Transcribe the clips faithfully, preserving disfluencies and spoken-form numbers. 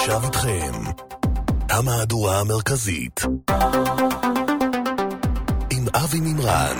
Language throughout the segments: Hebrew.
ועכשיו איתכם המהדורה המרכזית עם אבי מימרן.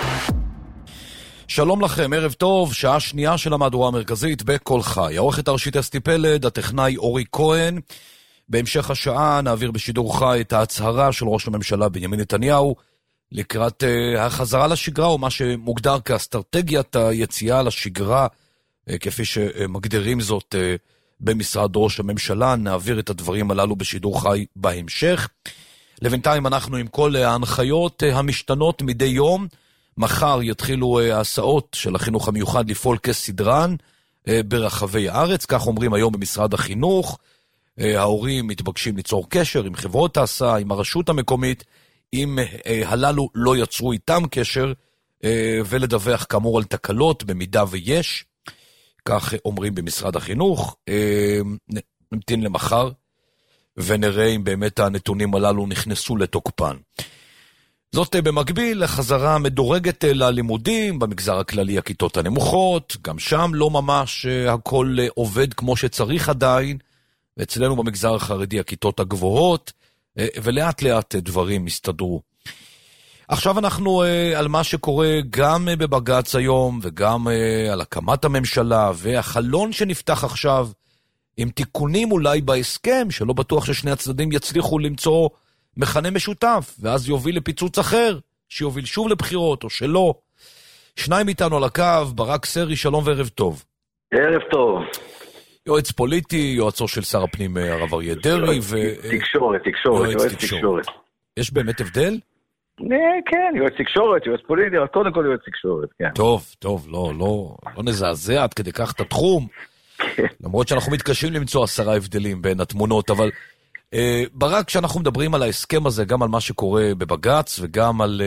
שלום לכם, ערב טוב, שעה שנייה של המהדורה המרכזית בכל חי. העורכת הראשית אסתי פלד, הטכנאי אורי כהן. בהמשך השעה נעביר בשידור חי את ההצהרה של ראש הממשלה בנימין נתניהו לקראת uh, החזרה לשגרה, או מה שמוגדר כאסטרטגיית היציאה לשגרה, uh, כפי שמגדירים זאת uh, במשרד ראש הממשלה. נעביר את הדברים הללו בשידור חי בהמשך. לבינתיים אנחנו עם כל ההנחיות uh, המשתנות מדי יום. מחר יתחילו uh, ההסעות של החינוך המיוחד לפעול כסדרן uh, ברחבי הארץ, כך אומרים היום במשרד החינוך. Uh, ההורים מתבקשים ליצור קשר עם חברות ההסעה, עם הרשות המקומית, אם uh, הללו לא יצרו איתם קשר, uh, ולדווח כאמור על תקלות במידה ויש, כך uh, אומרים במשרד החינוך. uh, נמתין למחר ונראה אם באמת הנתונים הללו נכנסו לתוקפן. זאת uh, במקביל לחזרה מדורגת uh, ללימודים במגזר הכללי, הכיתות הנמוכות, גם שם לא ממש uh, הכל uh, עובד כמו שצריך עדיין, ואצלנו במגזר החרדי הכיתות הגבוהות, ולאט לאט דברים מסתדרו. עכשיו אנחנו על מה שקורה גם בבג"ץ היום, וגם על הקמת הממשלה, והחלון שנפתח עכשיו, עם תיקונים אולי בהסכם, שלא בטוח ששני הצדדים יצליחו למצוא מכנה משותף, ואז יוביל לפיצוץ אחר, שיוביל שוב לבחירות, או שלא. שניים איתנו על הקו, ברק סרי, שלום וערב טוב. ערב טוב. יועץ פוליטי, יועצו של שר הפנים הרב אריה דרעי. תקשורת, תקשורת, יועץ תקשורת. יש באמת הבדל? כן, יועץ תקשורת, יועץ פוליטי, אבל קודם כל יועץ תקשורת, כן. טוב, טוב, לא, לא, לא נזעזע עד כדי כך את התחום, למרות שאנחנו מתקשים למצוא עשרה הבדלים בין התמונות, אבל ברק, כשאנחנו מדברים על ההסכם הזה, גם על מה שקורה בבג"ץ, וגם על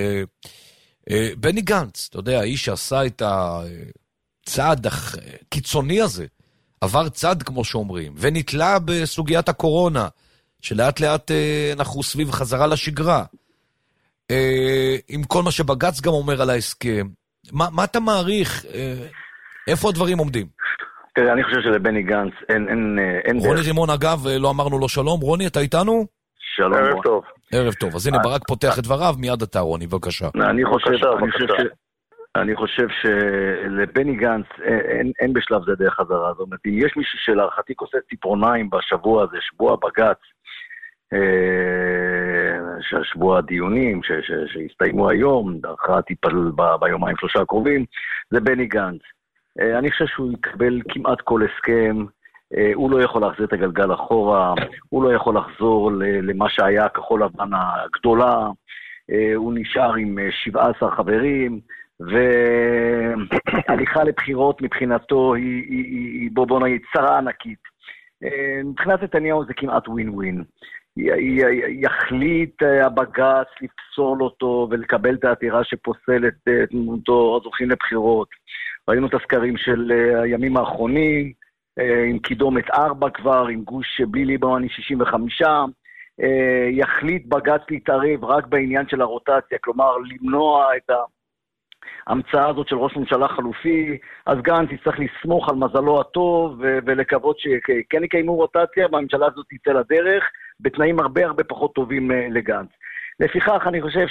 בני גנץ, אתה יודע, האיש שעשה את הצעד הקיצוני הזה, עבר צד כמו שאומרים, ונתלה בסוגיית הקורונה, שלאט לאט אה, אנחנו סביב חזרה לשגרה. אה, עם כל מה שבג"ץ גם אומר על ההסכם, מה, מה אתה מעריך? אה, איפה הדברים עומדים? תראה, אני חושב שלבני גנץ אין, אין, אין רוני דרך. רימון אגב, לא אמרנו לו שלום. רוני, אתה איתנו? שלום. ערב טוב. ערב טוב. אז הנה ברק פותח את דבריו, מיד אתה רוני, בבקשה. אני חושב, בבקשה, אני חושב בבקשה. ש... אני חושב שלבני גנץ אין, אין בשלב זה דרך חזרה. זאת אומרת, אם יש מישהו שלהערכתי כוסס ציפורניים בשבוע הזה, שבוע בג"ץ, אה, שבוע הדיונים ש, ש, שהסתיימו היום, דרכה טיפל ב, ביומיים שלושה הקרובים, זה בני גנץ. אה, אני חושב שהוא יקבל כמעט כל הסכם, אה, הוא לא יכול להחזיר את הגלגל אחורה, הוא לא יכול לחזור למה שהיה כחול לבן הגדולה, אה, הוא נשאר עם שבעה עשר חברים, והליכה לבחירות מבחינתו היא, היא, היא, היא בוא, בוא נגיד, צרה ענקית. מבחינת נתניהו זה כמעט ווין ווין. יחליט הבג"ץ לפסול אותו ולקבל את העתירה שפוסלת תמונתו, אז הולכים לבחירות. ראינו את הסקרים של הימים האחרונים, עם קידומת ארבע כבר, עם גוש בלי ליברמן שישים וחמישה. יחליט בג"ץ להתערב רק בעניין של הרוטציה, כלומר למנוע את ה... המצאה הזאת של ראש ממשלה חלופי, אז גנץ יצטרך לסמוך על מזלו הטוב ו- ולקוות שכן יקיימו רוטציה, והממשלה הזאת תצא לדרך בתנאים הרבה הרבה פחות טובים לגנץ. לפיכך אני חושב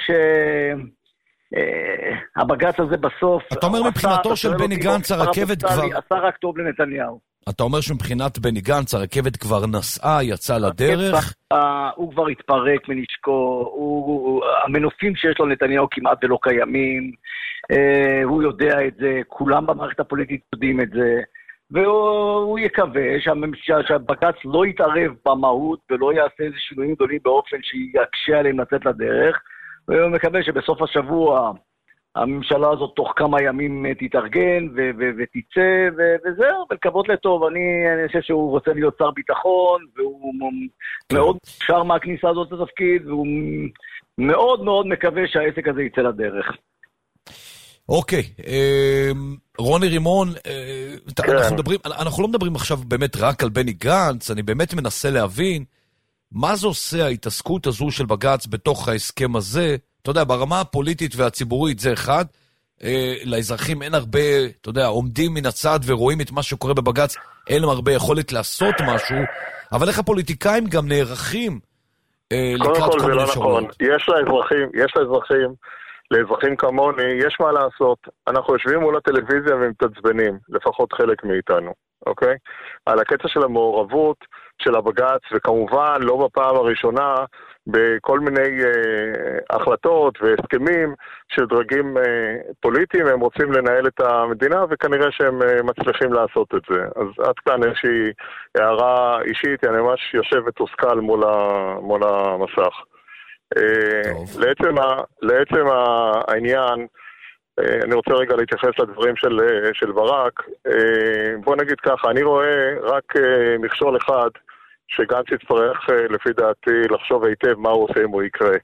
שהבג"ץ הזה בסוף... אתה אומר מבחינתו של בני גנץ הרכבת כבר... עשה רק טוב לנתניהו. אתה אומר שמבחינת בני גנץ הרכבת כבר נסעה, יצאה לדרך? הוא כבר התפרק מנשקו, המנופים שיש לו נתניהו כמעט ולא קיימים, הוא יודע את זה, כולם במערכת הפוליטית יודעים את זה, והוא יקווה שהבג"ץ לא יתערב במהות ולא יעשה איזה שינויים גדולים באופן שיקשה עליהם לצאת לדרך, והוא מקווה שבסוף השבוע הממשלה הזאת תוך כמה ימים תתארגן ו- ו- ותצא ו- וזהו, ולקוות לטוב. אני, אני חושב שהוא רוצה להיות שר ביטחון, והוא מאוד שר מהכניסה הזאת לתפקיד, והוא מאוד מאוד מקווה שהעסק הזה יצא לדרך. אוקיי, רוני רימון, אנחנו מדברים, אנחנו לא מדברים עכשיו באמת רק על בני גנץ, אני באמת מנסה להבין מה זה עושה ההתעסקות הזו של בג"ץ בתוך ההסכם הזה. אתה יודע, ברמה הפוליטית והציבורית זה אחד, אה, לאזרחים אין הרבה, אתה יודע, עומדים מן הצד ורואים את מה שקורה בבג"ץ, אין להם הרבה יכולת לעשות משהו, אבל איך הפוליטיקאים גם נערכים אה, לקראת כל מיני אפשרויות? נכון. יש לאזרחים, יש לאזרחים, לאזרחים כמוני, יש מה לעשות. אנחנו יושבים מול הטלוויזיה ומתעצבנים, לפחות חלק מאיתנו, אוקיי? על הקטע של המעורבות של הבג"ץ, וכמובן לא בפעם הראשונה, בכל מיני אה, החלטות והסכמים של דרגים אה, פוליטיים, הם רוצים לנהל את המדינה, וכנראה שהם אה, מצליחים לעשות את זה. אז עד כאן איזושהי הערה אישית, אני ממש יושב ותוסכל מול, ה, מול המסך. אה, לעצם, ה, לעצם העניין, אה, אני רוצה רגע להתייחס לדברים של, של ברק. אה, בוא נגיד ככה, אני רואה רק אה, מכשול אחד, שגנץ יצטרך, לפי דעתי, לחשוב היטב מה הוא עושה אם הוא יקרה.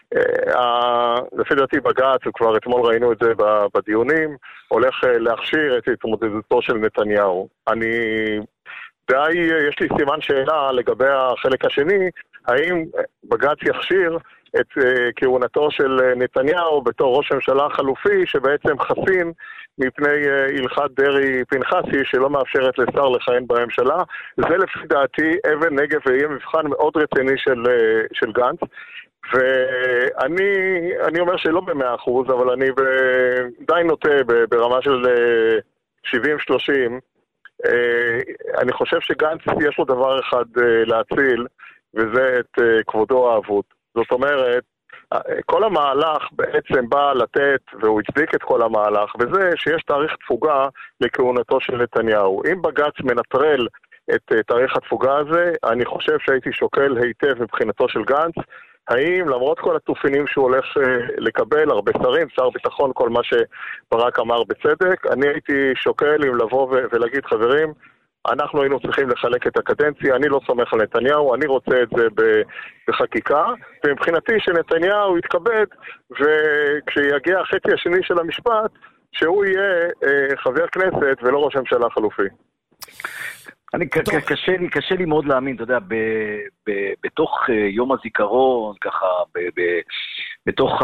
לפי דעתי בג"ץ, וכבר אתמול ראינו את זה בדיונים, הולך להכשיר את התמודדותו של נתניהו. אני די, יש לי סימן שאלה לגבי החלק השני, האם בג"ץ יכשיר את כהונתו של נתניהו בתור ראש הממשלה חלופי, שבעצם חסין מפני הלכת דרעי פנחסי, שלא מאפשרת לשר לכהן בממשלה. זה לפי דעתי אבן נגף ויהיה מבחן מאוד רציני של, של גנץ. ואני אני אומר שלא במאה אחוז, אבל אני די נוטה ברמה של שבעים שלושים. אני חושב שגנץ יש לו דבר אחד להציל, וזה את כבודו האבוד. זאת אומרת, כל המהלך בעצם בא לתת, והוא הצדיק את כל המהלך, וזה שיש תאריך תפוגה לכהונתו של נתניהו. אם בג"ץ מנטרל את תאריך התפוגה הזה, אני חושב שהייתי שוקל היטב מבחינתו של גנץ, האם למרות כל התופינים שהוא הולך לקבל, הרבה שרים, שר ביטחון, כל מה שברק אמר בצדק, אני הייתי שוקל אם לבוא ולהגיד, חברים, אנחנו היינו צריכים לחלק את הקדנציה, אני לא סומך על נתניהו, אני רוצה את זה בחקיקה, ומבחינתי שנתניהו יתכבד, וכשיגיע החצי השני של המשפט, שהוא יהיה חבר כנסת ולא ראש הממשלה חלופי. אני קשה לי, קשה לי מאוד להאמין, אתה יודע, בתוך יום הזיכרון, ככה, בתוך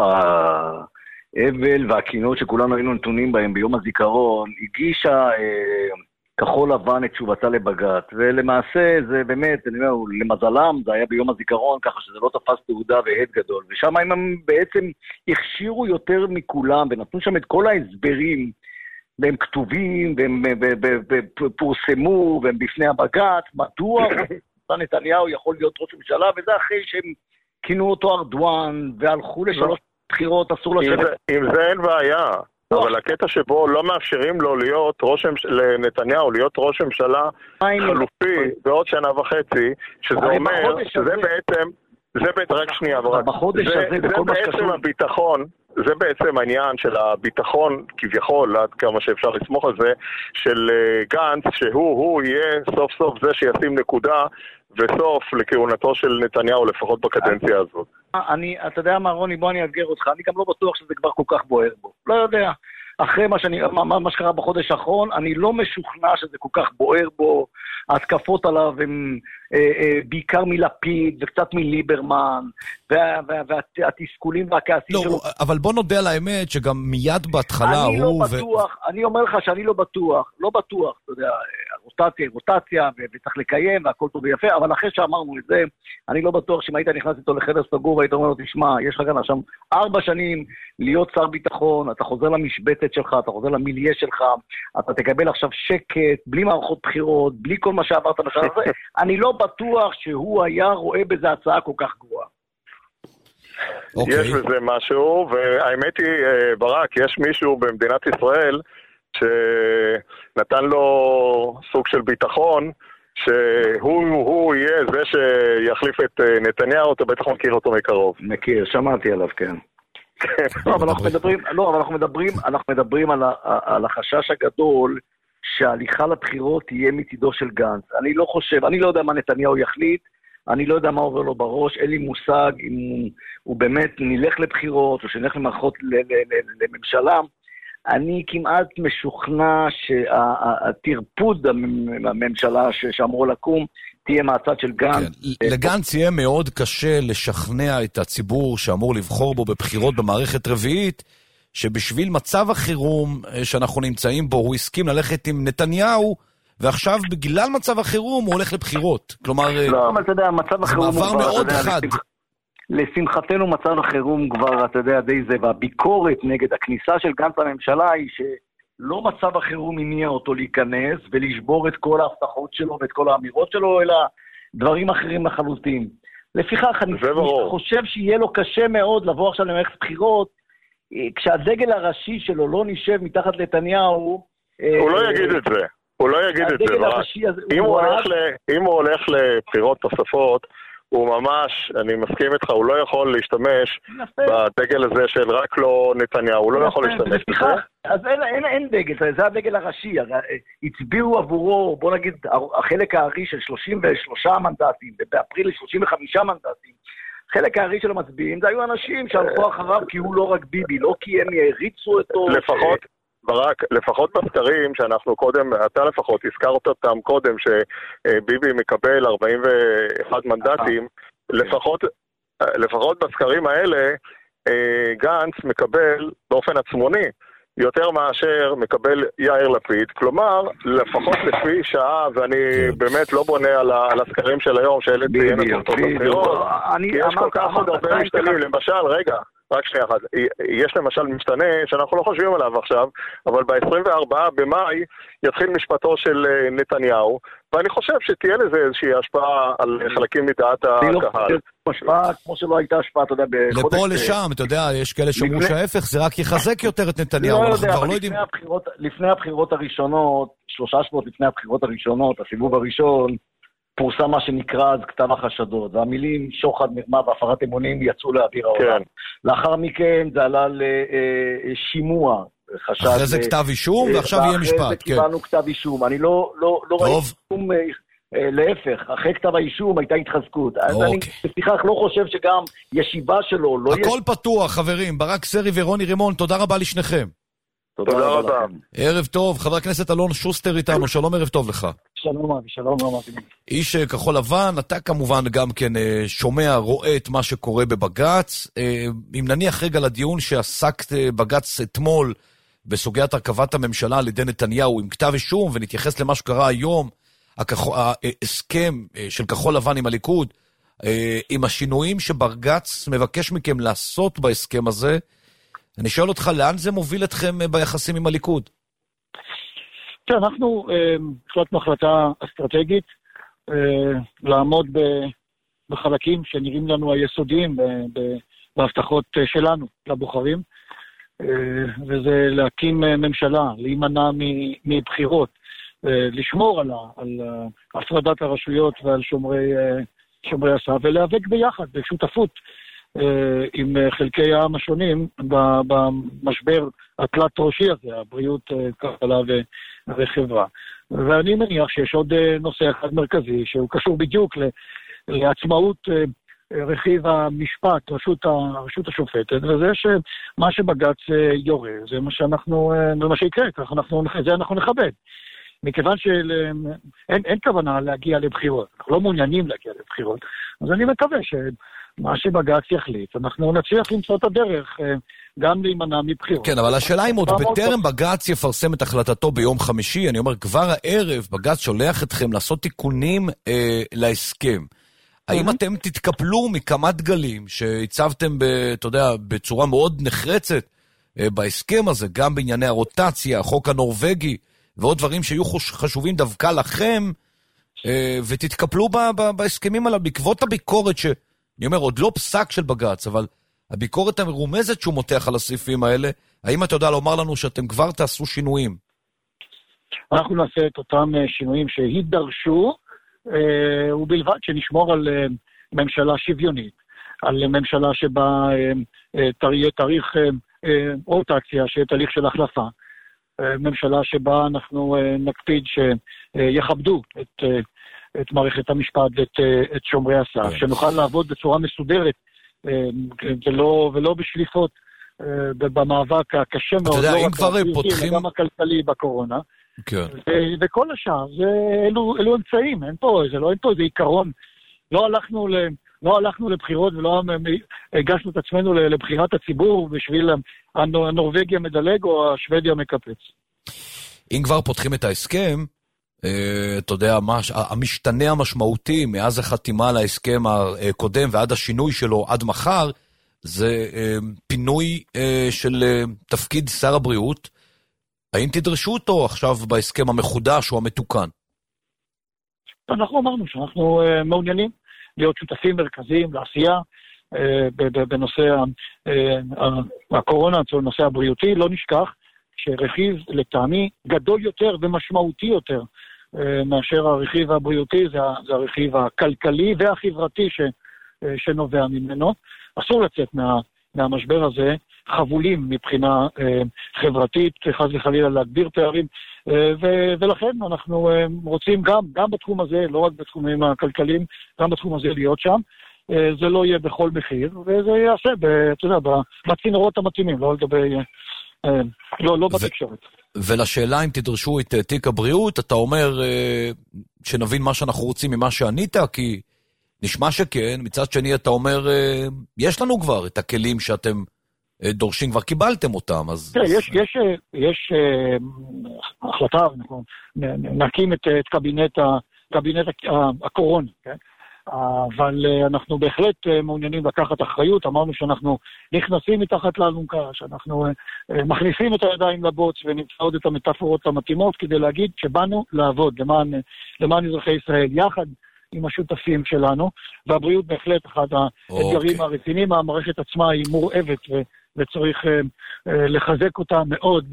האבל והכינות שכולנו היינו נתונים בהם ביום הזיכרון, הגישה כחול לבן את תשובתה לבג"ץ, ולמעשה זה באמת, אני אומר, למזלם זה היה ביום הזיכרון, ככה שזה לא תפס תעודה והד גדול, ושם הם בעצם הכשירו יותר מכולם, ונתנו שם את כל ההסברים, והם כתובים, והם פורסמו, והם בפני הבג"ץ, מדוע נתניהו יכול להיות ראש ממשלה, וזה אחרי שהם כינו אותו ארדואן, והלכו לשלוש בחירות, אסור לשבת. עם זה אין בעיה. אבל הקטע שבו לא מאפשרים לו להיות ראש לנתניהו, להיות ראש ממשלה חלופי בעוד שנה וחצי, שזה אומר, שזה בעצם, זה בעצם, רק שנייה, זה בעצם הביטחון, זה בעצם העניין של הביטחון, כביכול, עד כמה שאפשר לסמוך על זה, של גנץ, שהוא, הוא יהיה סוף סוף זה שישים נקודה, וסוף לכהונתו של נתניהו, לפחות בקדנציה הזאת. אני, אתה יודע מה, רוני, בוא אני אאתגר אותך, אני גם לא בטוח שזה כבר כל כך בוער בו. לא יודע. אחרי מה, שאני, מה, מה שקרה בחודש האחרון, אני לא משוכנע שזה כל כך בוער בו. ההתקפות עליו הם אה, אה, בעיקר מלפיד וקצת מליברמן, וה, וה, והתסכולים והכעסים לא, שלו. אבל בוא נודה על האמת שגם מיד בהתחלה אני הוא... לא בטוח, ו... אני אומר לך שאני לא בטוח, לא בטוח, אתה יודע, רוטציה, רוטציה, וצריך לקיים, והכל טוב ויפה, אבל אחרי שאמרנו את זה, אני לא בטוח שאם היית נכנס איתו לחדר סגור, והיית אומר לו, תשמע, יש לך כאן עכשיו ארבע שנים להיות שר ביטחון, אתה חוזר למשבצת שלך, אתה חוזר למיליה שלך, אתה תקבל עכשיו שקט, בלי מערכות בחירות, בלי כל מה שעברת בשעה הזה, אני לא בטוח שהוא היה רואה בזה הצעה כל כך גרועה. Okay. יש בזה משהו, והאמת היא, ברק, יש מישהו במדינת ישראל שנתן לו סוג של ביטחון, שהוא יהיה זה שיחליף את נתניהו, אתה בטח מכיר אותו מקרוב. מכיר, שמעתי עליו, כן. לא, אבל אנחנו מדברים, לא, אבל אנחנו מדברים, אנחנו מדברים על, ה, על החשש הגדול שההליכה לבחירות תהיה מצידו של גנץ. אני לא חושב, אני לא יודע מה נתניהו יחליט, אני לא יודע מה עובר לו בראש, אין לי מושג אם הוא באמת נלך לבחירות או שנלך למערכות לממשלה. אני כמעט משוכנע שהתרפוד הממשלה שאמרו לקום תהיה מהצד של גנץ. לגנץ יהיה מאוד קשה לשכנע את הציבור שאמור לבחור בו בבחירות במערכת רביעית, שבשביל מצב החירום שאנחנו נמצאים בו, הוא הסכים ללכת עם נתניהו, ועכשיו בגלל מצב החירום הוא הולך לבחירות. כלומר, לא, אבל אתה יודע, מצב החירום זה מעבר מאוד חד. לשמחתנו מצב החירום כבר, אתה יודע, די זה, והביקורת נגד הכניסה של גנץ לממשלה היא שלא מצב החירום הניע אותו להיכנס ולשבור את כל ההבטחות שלו ואת כל האמירות שלו, אלא דברים אחרים לחלוטין. לפיכך, אני חושב שיהיה לו קשה מאוד לבוא עכשיו למערכת בחירות, כשהדגל הראשי שלו לא נשב מתחת לנתניהו. הוא לא יגיד את זה, הוא לא יגיד את זה. אם הוא הולך לבחירות נוספות, הוא ממש, אני מסכים איתך, הוא לא יכול להשתמש בדגל הזה של רק לא נתניהו, הוא לא יכול להשתמש בזה. אז אין דגל, זה הדגל הראשי, הצביעו עבורו, בוא נגיד, החלק הארי של שלושים ושלושה מנדטים, ובאפריל שלושים וחמישה מנדטים, חלק הארי של המצביעים, זה היו אנשים שהלכו אחריו כי הוא לא רק ביבי, לא כי הם יריצו אותו. לפחות, ברק, לפחות בסקרים שאנחנו קודם, אתה לפחות הזכרת אותם קודם, שביבי מקבל ארבעים ואחד מנדטים, לפחות, לפחות בסקרים האלה, גנץ מקבל באופן עצמוני, יותר מאשר מקבל יאיר לפיד, כלומר, לפחות לפי שעה, ואני באמת לא בונה על, על הסקרים של היום, שאלה תהיינה תוצאות הבחירות, כי יש כל כך עוד הרבה משתנים, למשל, רגע, רק שנייה אחת, יש למשל משתנה שאנחנו לא חושבים עליו עכשיו, אבל ב-עשרים וארבעה במאי יתחיל משפטו של נתניהו, ואני חושב שתהיה לזה איזושהי השפעה על חלקים מדעת הקהל. השפעה כמו שלא הייתה השפעה, אתה יודע, בחודש... לפה לשם, אתה יודע, יש כאלה שאומרו שההפך, זה רק יחזק יותר את נתניהו, אנחנו כבר לא יודעים... לפני הבחירות הראשונות, שלושה שבועות לפני הבחירות הראשונות, הסיבוב הראשון, פורסם מה שנקרא אז כתב החשדות, והמילים שוחד, מרמה והפרת אמונים יצאו לאוויר העולם. לאחר מכן זה עלה לשימוע. אחרי זה כתב אישום, ועכשיו יהיה משפט. אחרי זה קיבלנו כתב אישום. אני לא ראיתי שום... להפך, אחרי כתב האישום הייתה התחזקות. אז אני בפיכך לא חושב שגם ישיבה שלו לא... הכל פתוח, חברים. ברק סרי ורוני רימון, תודה רבה לשניכם. תודה רבה. ערב טוב, חבר הכנסת אלון שוסטר איתנו, שלום, ערב טוב לך. שלום אבי, שלום אבי. איש כחול לבן, אתה כמובן גם כן שומע, רואה את מה שקורה בבגץ. אם נניח רגע לדיון שעסקת בגץ אתמול בסוגיית הרכבת הממשלה על ידי נתניהו עם כתב אישום, ונתייחס למה שקרה היום, ההסכם של כחול לבן עם הליכוד, עם השינויים שבגץ מבקש מכם לעשות בהסכם הזה, אני שואל אותך, לאן זה מוביל אתכם ביחסים עם הליכוד? אנחנו החלטנו החלטה אסטרטגית, לעמוד בחלקים שנראים לנו היסודיים בהבטחות שלנו לבוחרים, וזה להקים ממשלה, להימנע מבחירות, לשמור על הפרדת הרשויות ועל שומרי הסף, ולהיאבק ביחד, בשותפות, עם חלקי העם השונים במשבר התלת ראשי הזה, הבריאות, כלכלה וחברה. ואני מניח שיש עוד נושא אחד מרכזי, שהוא קשור בדיוק לעצמאות רכיב המשפט, רשות, הרשות השופטת, וזה שמה שבגץ יורה, זה מה שאנחנו, זה מה שיקרה, אנחנו, זה אנחנו נכבד. מכיוון שאין אין כוונה להגיע לבחירות, אנחנו לא מעוניינים להגיע לבחירות, אז אני מקווה שמה שבגץ יחליט, אנחנו נצליח למצוא את הדרך גם להימנע מבחירות. כן, אבל השאלה אם עוד בטרם בגץ יפרסם את החלטתו ביום חמישי, אני אומר, כבר הערב בגץ שולח אתכם לעשות תיקונים אה, להסכם. האם אתם תתקפלו מכמה דגלים שהצבתם, ב, אתה יודע, בצורה מאוד נחרצת אה, בהסכם הזה, גם בענייני הרוטציה, החוק הנורווגי, ועוד דברים שיהיו חשובים דווקא לכם, ותתקפלו בהסכמים עליו, בעקבות הביקורת ש... אני אומר, עוד לא פסק של בגץ, אבל הביקורת המרומזת שהוא מותח על הסעיפים האלה, האם אתה יודע לומר לנו שאתם כבר תעשו שינויים? אנחנו נעשה את אותם שינויים שהידרשו, ובלבד שנשמור על ממשלה שוויונית, על ממשלה שבה יהיה תאריך רוטציה, שיהיה תהליך של החלפה, ממשלה שבה אנחנו נקפיד שיכבדו את, את מערכת המשפט ואת את שומרי הסף, שנוכל לעבוד בצורה מסודרת ולא, ולא בשליפות במאבק הקשה מאוד, לא רק הבריאותי, פותחים... גם הכלכלי בקורונה. כן. ו- וכל השאר, זה, אלו, אלו אמצעים, אין פה, זה לא, אין פה איזה עיקרון. לא הלכנו לא הלכנו לבחירות ולא הגשנו את עצמנו לבחירת הציבור בשביל הנורווגיה מדלג או השוודיה מקפץ. אם כבר פותחים את ההסכם, אתה יודע, המשתנה המשמעותי מאז החתימה על ההסכם הקודם ועד השינוי שלו עד מחר, זה פינוי של תפקיד שר הבריאות. האם תדרשו אותו עכשיו בהסכם המחודש או המתוקן? אנחנו אמרנו שאנחנו מעוניינים להיות שותפים מרכזיים לעשייה בנושא הקורונה, בנושא הבריאותי. לא נשכח שרכיב לטעמי גדול יותר ומשמעותי יותר מאשר הרכיב הבריאותי, זה, זה הרכיב הכלכלי והחברתי ש, שנובע ממנו. אסור לצאת מה, מהמשבר הזה חבולים מבחינה אה, חברתית, חס וחלילה להגביר פערים, אה, ו, ולכן אנחנו אה, רוצים גם, גם בתחום הזה, לא רק בתחומים הכלכליים, גם בתחום הזה להיות שם. אה, זה לא יהיה בכל מחיר, וזה יעשה, ב, אתה יודע, בצינורות המתאימים, לא לגבי, אה, לא, לא בתקשורת. ולשאלה אם תדרשו את תיק הבריאות, אתה אומר אה, שנבין מה שאנחנו רוצים ממה שענית, כי נשמע שכן, מצד שני אתה אומר, אה, יש לנו כבר את הכלים שאתם אה, דורשים, כבר קיבלתם אותם. אז, תראה, אז... יש, יש, יש אה, החלטה, אנחנו נקים את, את קבינט, ה, קבינט הקורונה, כן? אבל אנחנו בהחלט מעוניינים לקחת אחריות. אמרנו שאנחנו נכנסים מתחת לאלונקה, שאנחנו מכניסים את הידיים לבוץ ונמצא עוד את המטאפורות המתאימות כדי להגיד שבאנו לעבוד למען, למען אזרחי ישראל יחד עם השותפים שלנו, והבריאות בהחלט אחד האתגרים הרציניים. המערכת עצמה היא מורעבת ו, וצריך לחזק אותה מאוד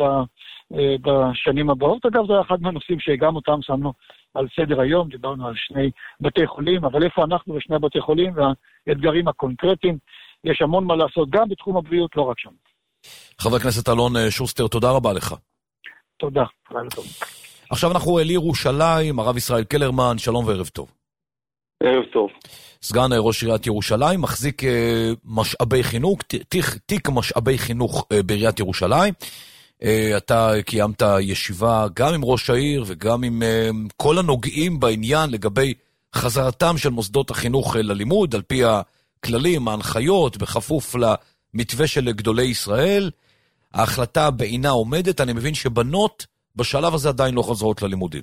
בשנים הבאות. אגב, זה אחד מהנושאים שגם אותם שמנו על סדר היום, דיברנו על שני בתי חולים, אבל איפה אנחנו ושני בתי חולים והאתגרים הקונקרטיים, יש המון מה לעשות גם בתחום הבריאות, לא רק שם. חבר הכנסת אלון שוסטר, תודה רבה לך. תודה, לילה טוב. עכשיו אנחנו לירושלים, הרב ישראל קלרמן, שלום וערב טוב. ערב טוב. סגן ראש עיריית ירושלים, מחזיק משאבי חינוך, תיק, תיק משאבי חינוך בעיריית ירושלים. אתה קיימת ישיבה גם עם ראש העיר וגם עם כל הנוגעים בעניין לגבי חזרתם של מוסדות החינוך ללימוד, על פי הכללים, ההנחיות, בכפוף למתווה של גדולי ישראל. ההחלטה בעינה עומדת, אני מבין שבנות בשלב הזה עדיין לא חוזרות ללימודים.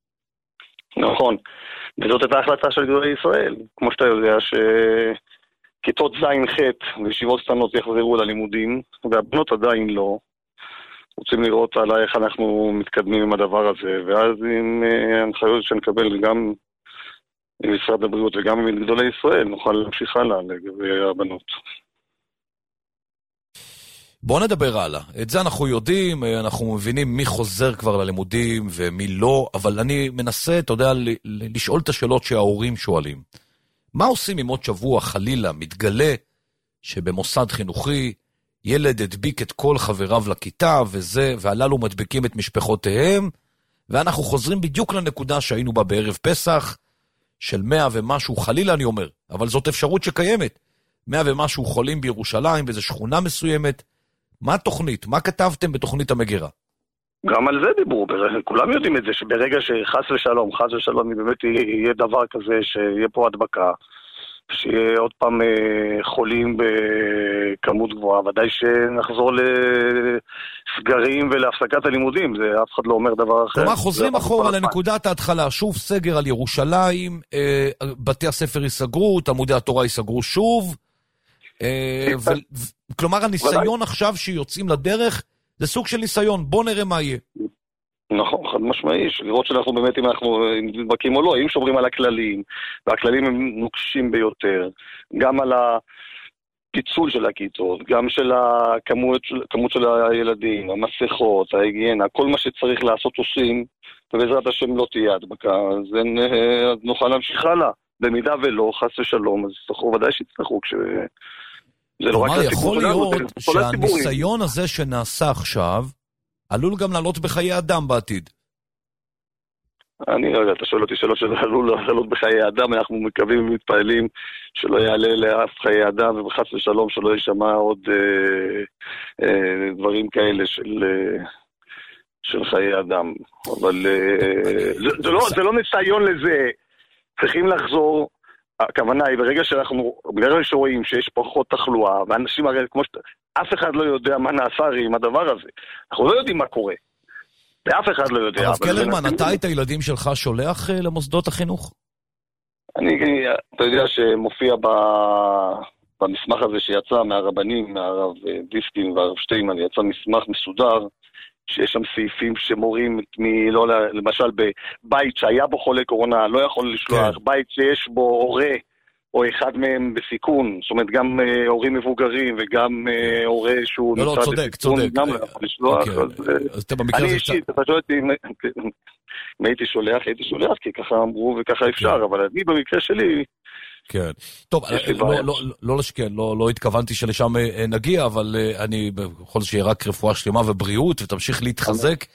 נכון, וזאת הייתה ההחלטה של גדולי ישראל. כמו שאתה יודע שכיתות זין ח' וישיבות קטנות יחזרו ללימודים, והבנות עדיין לא. רוצים לראות על איך אנחנו מתקדמים עם הדבר הזה, ואז עם הנחיות שנקבל גם עם משרד הבריאות וגם עם גדולי ישראל, נוכל להמשיך הלאה לגבי הבנות. בואו נדבר הלאה. את זה אנחנו יודעים, אנחנו מבינים מי חוזר כבר ללימודים ומי לא, אבל אני מנסה, אתה יודע, לשאול את השאלות שההורים שואלים. מה עושים אם עוד שבוע חלילה מתגלה שבמוסד חינוכי ילד הדביק את כל חבריו לכיתה, וזה, והללו מדביקים את משפחותיהם, ואנחנו חוזרים בדיוק לנקודה שהיינו בה בערב פסח, של מאה ומשהו, חלילה אני אומר, אבל זאת אפשרות שקיימת, מאה ומשהו חולים בירושלים, באיזו שכונה מסוימת. מה התוכנית? מה כתבתם בתוכנית המגירה? גם על זה דיברו, כולם יודעים את זה, שברגע שחס ושלום, חס ושלום, באמת יהיה דבר כזה, שיהיה פה הדבקה, שיהיה עוד פעם חולים בכמות גבוהה, ודאי שנחזור לסגרים ולהפסקת הלימודים, זה אף אחד לא אומר דבר אחר. כלומר, חוזרים אחורה לנקודת ההתחלה, שוב סגר על ירושלים, בתי הספר ייסגרו, תלמודי התורה ייסגרו שוב, כלומר, הניסיון עכשיו שיוצאים לדרך, זה סוג של ניסיון, בוא נראה מה יהיה. נכון, חד משמעי, לראות שאנחנו באמת, אם אנחנו נדבקים או לא, אם שומרים על הכללים, והכללים הם נוקשים ביותר, גם על הפיצול של הכיתות, גם של הכמות, כמות של הילדים, המסכות, ההיגיינה, כל מה שצריך לעשות עושים, ובעזרת השם לא תהיה הדבקה, אז נוכל להמשיך הלאה. במידה ולא, חס ושלום, אז יצטרכו, ודאי שיצטרכו, כש... כלומר, יכול להיות שהניסיון הזה שנעשה עכשיו, עלול גם לעלות בחיי אדם בעתיד. אני רגע, אתה שואל אותי שאלות שעלול לעלות בחיי אדם, אנחנו מקווים ומתפעלים שלא יעלה לאף חיי אדם, ובחס ושלום שלא יישמע עוד אה, אה, דברים כאלה של, אה, של חיי אדם. אבל אה, זה, זה, לא, זה לא ניסיון לזה, צריכים לחזור הכוונה היא, ברגע שאנחנו, ברגע שרואים שיש פחות תחלואה, ואנשים הרי, כמו שאתה, אף אחד לא יודע מה נעשה הרי עם הדבר הזה. אנחנו לא יודעים מה קורה. ואף אחד לא יודע. הרב קלרמן, אתה את הילדים שלך שולח למוסדות החינוך? אני, אתה יודע שמופיע ב... במסמך הזה שיצא מהרבנים, מהרב דיסקין והרב שטיימן, יצא מסמך מסודר, שיש שם סעיפים שמורים, מ, לא, למשל בבית שהיה בו חולה קורונה, לא יכול לשלוח, כן. בית שיש בו הורה, או אחד מהם בסיכון, זאת אומרת גם אה, הורים מבוגרים, וגם אה, הורה שהוא לא, לא, צודק, צודק. גם לא יכול לשלוח. אוקיי. אז, אז אתה במקרה אני אישית, אתה שואל אותי, אם הייתי שולח, הייתי שולח, כי ככה אמרו וככה אפשר, אבל אני במקרה שלי... כן. טוב, לא, לא, לא, כן, לא, לא התכוונתי שלשם נגיע, אבל אני בכל זאת שיהיה רק רפואה שלמה ובריאות, ותמשיך להתחזק.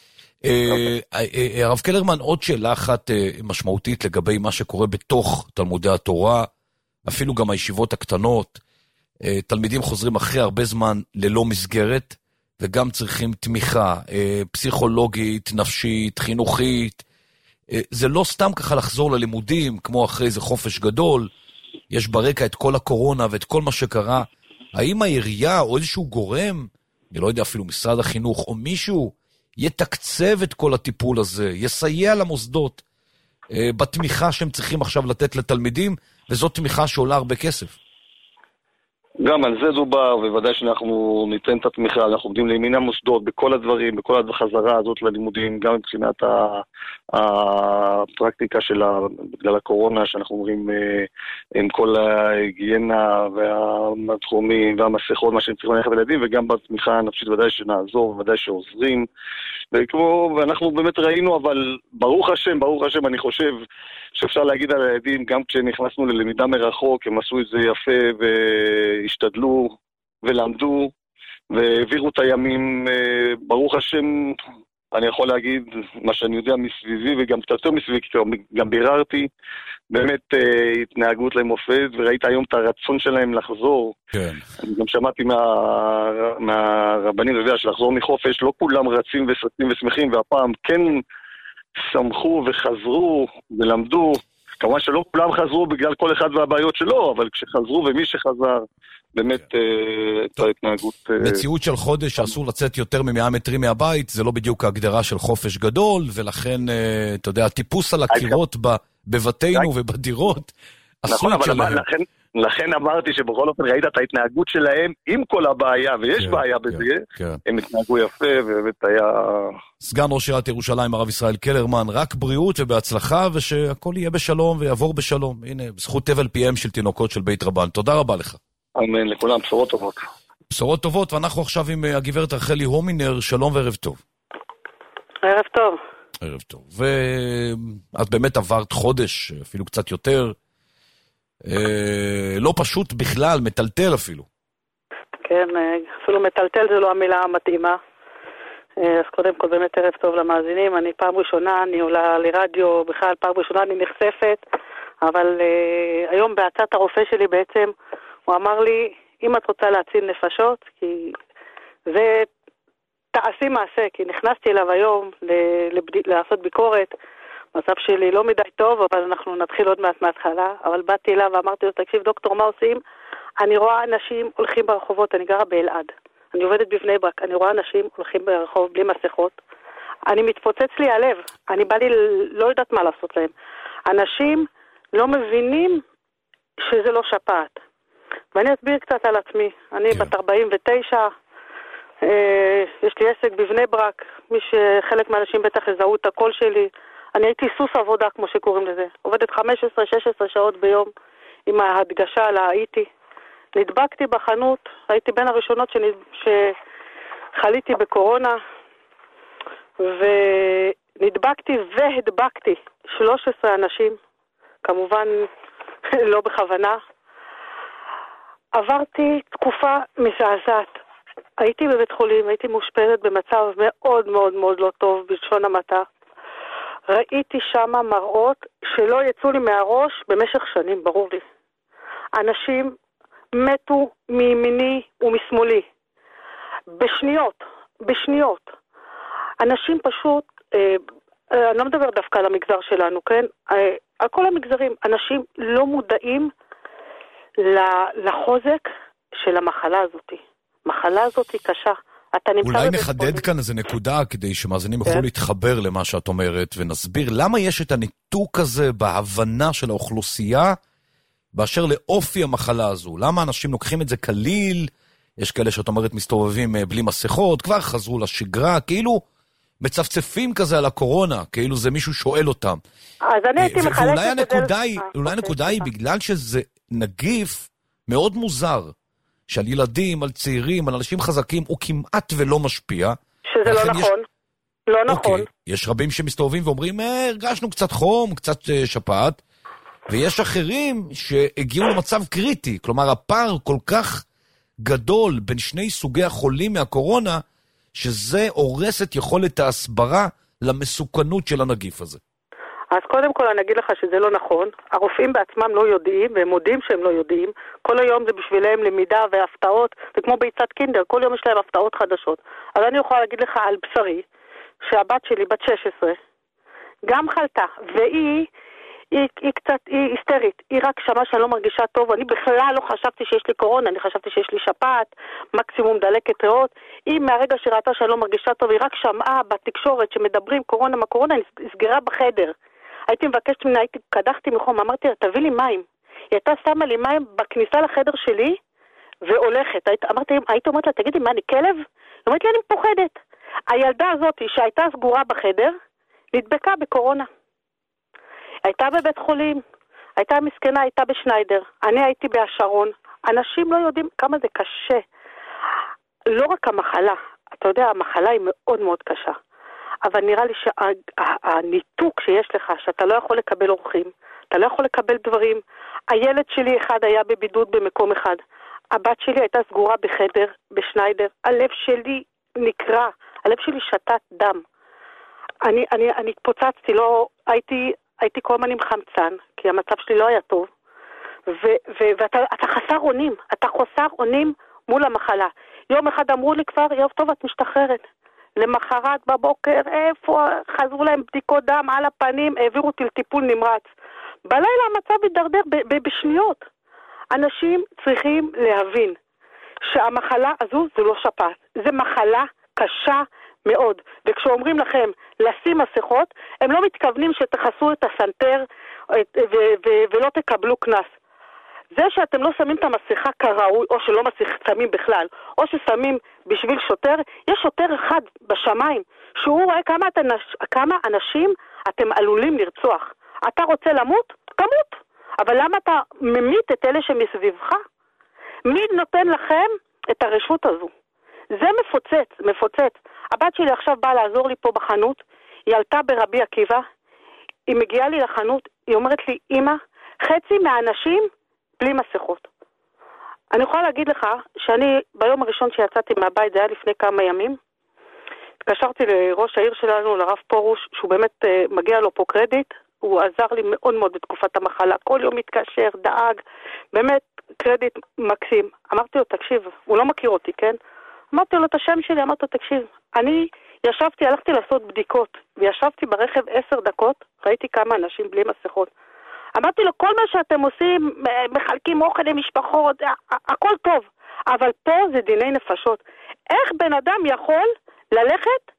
הרב קלרמן, עוד שאלה אחת משמעותית לגבי מה שקורה בתוך תלמודי התורה, אפילו גם הישיבות הקטנות, תלמידים חוזרים אחרי הרבה זמן ללא מסגרת, וגם צריכים תמיכה פסיכולוגית, נפשית, חינוכית, זה לא סתם ככה לחזור ללימודים, כמו אחרי איזה חופש גדול, יש ברקע את כל הקורונה ואת כל מה שקרה. האם העירייה או איזשהו גורם, אני לא יודע אפילו משרד החינוך או מישהו, יתקצב את כל הטיפול הזה, יסייע למוסדות אה, בתמיכה שהם צריכים עכשיו לתת לתלמידים, וזאת תמיכה שעולה הרבה כסף. גם על זה דובר, ובוודאי שאנחנו ניתן את התמיכה, אנחנו עובדים לימין המוסדות בכל הדברים, בכל החזרה הזאת ללימודים, גם מבחינת הפרקטיקה שלה, בגלל הקורונה, שאנחנו אומרים עם כל ההיגיינה והתחומים והמסכות, מה שהם צריכים ללכת לילדים, וגם בתמיכה הנפשית, ודאי שנעזור, ודאי שעוזרים, וכמו, ואנחנו באמת ראינו, אבל ברוך השם, ברוך השם, אני חושב שאפשר להגיד על הילדים, גם כשנכנסנו ללמידה מרחוק, הם עשו את זה יפה והשתדלו ולמדו והעבירו את הימים, ברוך השם, אני יכול להגיד מה שאני יודע מסביבי וגם קצת יותר מסביבי, כי גם ביררתי, באמת התנהגות להם מופת, וראית היום את הרצון שלהם לחזור. כן. אני גם שמעתי מה, מהרבנים, אתה יודע, שלחזור מחופש, לא כולם רצים וסרטים ושמחים, והפעם כן שמחו וחזרו ולמדו. כמובן שלא כולם חזרו בגלל כל אחד והבעיות שלו, אבל כשחזרו ומי שחזר, באמת את ההתנהגות... מציאות של חודש שאסור לצאת יותר ממאה מטרים מהבית, זה לא בדיוק ההגדרה של חופש גדול, ולכן, אתה יודע, הטיפוס על הקירות בבתינו ובדירות, אסור שלהם. לכן אמרתי שבכל אופן ראית את ההתנהגות שלהם עם כל הבעיה, ויש בעיה בזה, הם התנהגו יפה, ובאמת היה... סגן ראש עיריית ירושלים, הרב ישראל קלרמן, רק בריאות ובהצלחה, ושהכל יהיה בשלום ויעבור בשלום. הנה, בזכות תבל פי אם של תינוקות של בית רבן. תודה רבה לך. אמן, לכולם, בשורות טובות. בשורות טובות, ואנחנו עכשיו עם הגברת רחלי הומינר, שלום וערב טוב. ערב טוב. ערב טוב. ואת באמת עברת חודש, אפילו קצת יותר, לא פשוט בכלל, מטלטל אפילו. כן, אפילו מטלטל זה לא המילה המתאימה. אז קודם כל באמת ערב טוב למאזינים. אני פעם ראשונה, אני עולה לרדיו, בכלל פעם ראשונה אני נחשפת, אבל uh, היום בהצעת הרופא שלי בעצם, הוא אמר לי, אם את רוצה להציל נפשות, כי זה תעשי מעשה, כי נכנסתי אליו היום לבד... לעשות ביקורת, מצב שלי לא מדי טוב, אבל אנחנו נתחיל עוד מעט מההתחלה, אבל באתי אליו ואמרתי לו, תקשיב דוקטור, מה עושים? אני רואה אנשים הולכים ברחובות, אני גרה באלעד, אני עובדת בבני ברק, אני רואה אנשים הולכים ברחוב בלי מסכות, אני מתפוצץ לי הלב, אני בא לי לא יודעת מה לעשות להם. אנשים לא מבינים שזה לא שפעת. ואני אסביר קצת על עצמי, אני בת ארבעים ותשע, אה, יש לי עסק בבני ברק, מי שחלק מהאנשים בטח יזהו את הקול שלי, אני הייתי סוס עבודה כמו שקוראים לזה, עובדת חמש עשרה שש עשרה שעות ביום עם ההדגשה על הייתי, נדבקתי בחנות, הייתי בין הראשונות שחליתי בקורונה, ונדבקתי והדבקתי שלוש עשרה אנשים, כמובן לא בכוונה. עברתי תקופה מזעזעת, הייתי בבית חולים, הייתי מאושפזת במצב מאוד מאוד מאוד לא טוב בלשון המעטה. ראיתי שם מראות שלא יצאו לי מהראש במשך שנים, ברור לי. אנשים מתו מימיני ומשמאלי. בשניות, בשניות. אנשים פשוט, אה, אני לא מדבר דווקא על המגזר שלנו, כן? על כל המגזרים, אנשים לא מודעים לחוזק של המחלה הזאת. מחלה הזאת היא קשה. אולי נחדד כאן איזה נקודה כדי שמאזינים יוכלו להתחבר למה שאת אומרת, ונסביר למה יש את הניתוק הזה בהבנה של האוכלוסייה באשר לאופי המחלה הזו. למה אנשים לוקחים את זה כליל, יש כאלה שאת אומרת מסתובבים בלי מסכות, כבר חזרו לשגרה, כאילו מצפצפים כזה על הקורונה, כאילו זה מישהו שואל אותם. אז אני הייתי מחלקת... ואולי הנקודה היא, אולי הנקודה היא בגלל שזה נגיף מאוד מוזר, שעל ילדים, על צעירים, על אנשים חזקים, הוא כמעט ולא משפיע. שזה לא נכון. לא נכון. יש רבים שמסתובבים ואומרים, הרגשנו קצת חום, קצת שפעת, ויש אחרים שהגיעו למצב קריטי. כלומר, הפער כל כך גדול בין שני סוגי החולים מהקורונה, שזה הורס את יכולת ההסברה למסוכנות של הנגיף הזה. אז קודם כל אני אגיד לך שזה לא נכון. הרופאים בעצמם לא יודעים, והם מודים שהם לא יודעים. כל היום זה בשבילם למידה והפתעות, וכמו ביצת קינדר, כל יום יש להם הפתעות חדשות. אז אני יכולה להגיד לך על בשרי, שהבת שלי בת שש עשרה, גם חלתה, והיא היא, היא קצת, היא היסטרית. היא רק שמעה שאני לא מרגישה טוב, אני בכלל לא חשבתי שיש לי קורונה, אני חשבתי שיש לי שפעת, מקסימום דלקת ריאות. היא מהרגע שראתה שאני לא מרגישה טוב, היא רק שמעה בתקשורת שמדברים קורונה מה קורונה, היא סגרה בחדר. הייתי מבקשת ממנה, הייתי, קדחתי מחום, אמרתי לה, תביא לי מים. היא הייתה שמה לי מים בכניסה לחדר שלי, והולכת. היית, אמרתי, הייתי אומרת לה, תגידי, מה, אני כלב? היא אומרת לי, אני מפוחדת. הילדה הזאת, שהייתה סגורה בחדר, נדבקה בקורונה. הייתה בבית חולים, הייתה מסכנה, הייתה בשניידר. אני הייתי בהשרון. אנשים לא יודעים כמה זה קשה. לא רק המחלה, אתה יודע, המחלה היא מאוד מאוד קשה. אבל נראה לי שהניתוק שיש לך, שאתה לא יכול לקבל אורחים, אתה לא יכול לקבל דברים. הילד שלי אחד היה בבידוד במקום אחד. הבת שלי הייתה סגורה בחדר, בשניידר. הלב שלי נקרע, הלב שלי שתת דם. אני, אני, אני התפוצצתי, לא, הייתי, הייתי כל הזמן עם חמצן, כי המצב שלי לא היה טוב. ו, ו, ואתה אתה חסר אונים, אתה חסר אונים מול המחלה. יום אחד אמרו לי כבר, יוב טוב, את משתחררת. למחרת בבוקר, איפה, חזרו להם בדיקות דם על הפנים, העבירו אותי לטיפול נמרץ. בלילה המצב ידרדר ב- ב- בשניות. אנשים צריכים להבין שהמחלה הזו זה לא שפעת, זה מחלה קשה מאוד. וכשאומרים לכם לשים מסכות, הם לא מתכוונים שתחסו את הסנטר ו- ו- ולא תקבלו כנס. זה שאתם לא שמים את המסכה כראוי, או שלא שמים בכלל, או ששמים בשביל שוטר, יש שוטר אחד בשמיים, שהוא רואה כמה, אתנש, כמה אנשים אתם עלולים לרצוח. אתה רוצה למות? תמות. אבל למה אתה ממית את אלה שמסביבך? מי נותן לכם את הרשות הזו? זה מפוצץ, מפוצץ. הבת שלי עכשיו באה לעזור לי פה בחנות, היא עלתה ברבי עקיבא, היא מגיעה לי לחנות, היא אומרת לי, אמא, חצי מהאנשים בלי מסכות. אני יכולה להגיד לך שאני ביום הראשון שיצאתי מהבית, זה היה לפני כמה ימים, התקשרתי לראש העיר שלנו, לרב פורוש, שהוא באמת uh, מגיע לו פה קרדיט, הוא עזר לי מאוד מאוד בתקופת המחלה, כל יום מתקשר, דאג, באמת קרדיט מקסים. אמרתי לו, תקשיב, הוא לא מכיר אותי, כן? אמרתי לו את השם שלי, אמרתי לו, תקשיב, אני ישבתי, הלכתי לעשות בדיקות, וישבתי ברכב עשר דקות, ראיתי כמה אנשים בלי מסכות. אמרתי לו, כל מה שאתם עושים, מחלקים אוכל למשפחות, הכל טוב, אבל פה זה דיני נפשות. איך בן אדם יכול ללכת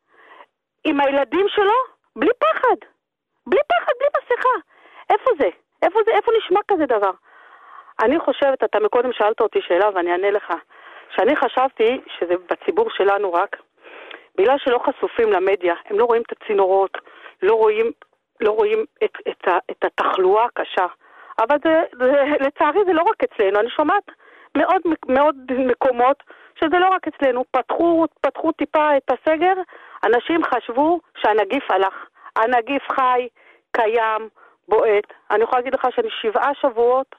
עם הילדים שלו בלי פחד? בלי פחד, בלי מסכה. איפה זה? איפה זה? איפה נשמע כזה דבר? אני חושבת, אתה מקודם שאלת אותי שאלה ואני אענה לך, שאני חשבתי שזה בציבור שלנו רק, בגלל שלא חשופים למדיה, הם לא רואים את הצינורות, לא רואים, לא רואים את, את, את התחלואה הקשה. אבל זה, זה, לצערי זה לא רק אצלנו, אני שומעת מאוד, מאוד מקומות שזה לא רק אצלנו. פתחו, פתחו טיפה את הסגר, אנשים חשבו שהנגיף הלך. הנגיף חי, קיים, בועט. אני יכולה להגיד לך שאני שבעה שבועות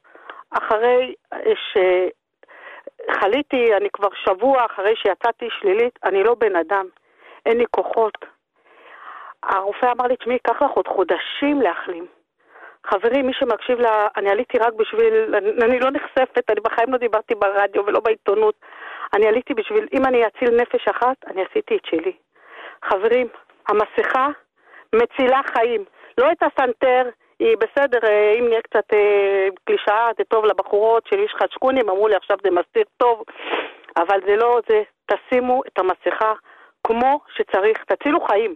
אחרי שחליתי, אני כבר שבוע אחרי שיצאתי שלילית, אני לא בן אדם, אין לי כוחות. הרופא אמר לי, תשמעי, ייקח לך עוד חודשים להחלים. חברים, מי שמקשיב לה, אני עליתי רק בשביל, אני, אני לא נחשפת, אני בחיים לא דיברתי ברדיו ולא בעיתונות. אני עליתי בשביל, אם אני אציל נפש אחת, אני עשיתי את שלי. חברים, המסכה מצילה חיים. לא את הסנטר, היא בסדר, אם נהיה קצת קלישאה, זה טוב לבחורות של איש חשקונים, אמרו לי עכשיו זה מסתיר טוב, אבל זה לא זה, תשימו את המסכה כמו שצריך, תצילו חיים.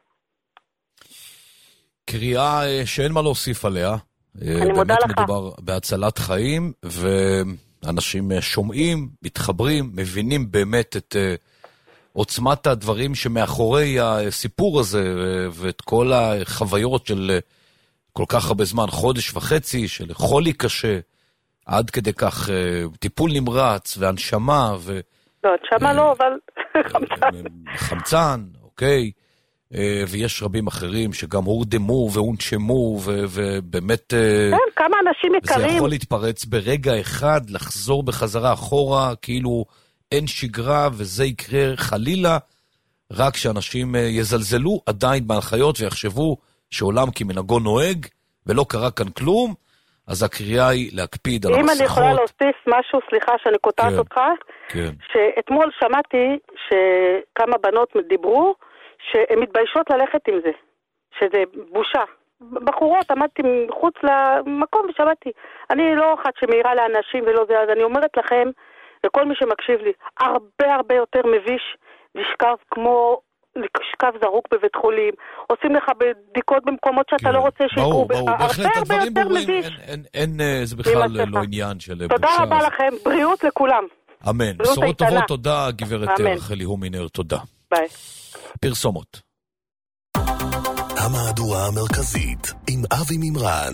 קריאה שאין מה להוסיף עליה. אני מודה לך. באמת מדובר בהצלת חיים, ואנשים שומעים, מתחברים, מבינים באמת את עוצמת הדברים שמאחורי הסיפור הזה, ואת כל החוויות של כל כך הרבה זמן, חודש וחצי, של חולי קשה, עד כדי כך טיפול נמרץ והנשמה. ו... לא, הנשמה לא, אבל חמצן. חמצן, אוקיי. ויש רבים אחרים שגם הורדמו והונשמו, ובאמת... כן, כמה אנשים יקרים. זה יכול להתפרץ ברגע אחד, לחזור בחזרה אחורה, כאילו אין שגרה, וזה יקרה חלילה, רק שאנשים יזלזלו עדיין בהנחיות, ויחשבו שעולם כמנהגו נוהג, ולא קרה כאן כלום, אז הקריאה היא להקפיד על המסכות. אם אני יכולה להוסיף משהו, סליחה שאני קוטעת אותך, שאתמול שמעתי שכמה בנות דיברו, שהן מתביישות ללכת עם זה, שזה בושה. בחורות, עמדתי מחוץ למקום ושמעתי. אני לא אחת שמהירה לאנשים ולא זה, אז אני אומרת לכם, לכל מי שמקשיב לי, הרבה הרבה יותר מביש לשכב כמו, לשכב זרוק בבית חולים, עושים לך בדיקות במקומות שאתה לא רוצה שיקרו. ברור, ברור, בהחלט הדברים ברורים, אין, זה בכלל לא עניין של בושה. תודה רבה לכם, בריאות לכולם. אמן, בשורות טובות, תודה גברת רחלי הומינר, תודה. ביי. פרסומות. המהדורה המרכזית עם אבי מימרן.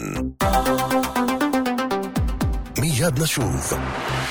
מיד נשוב.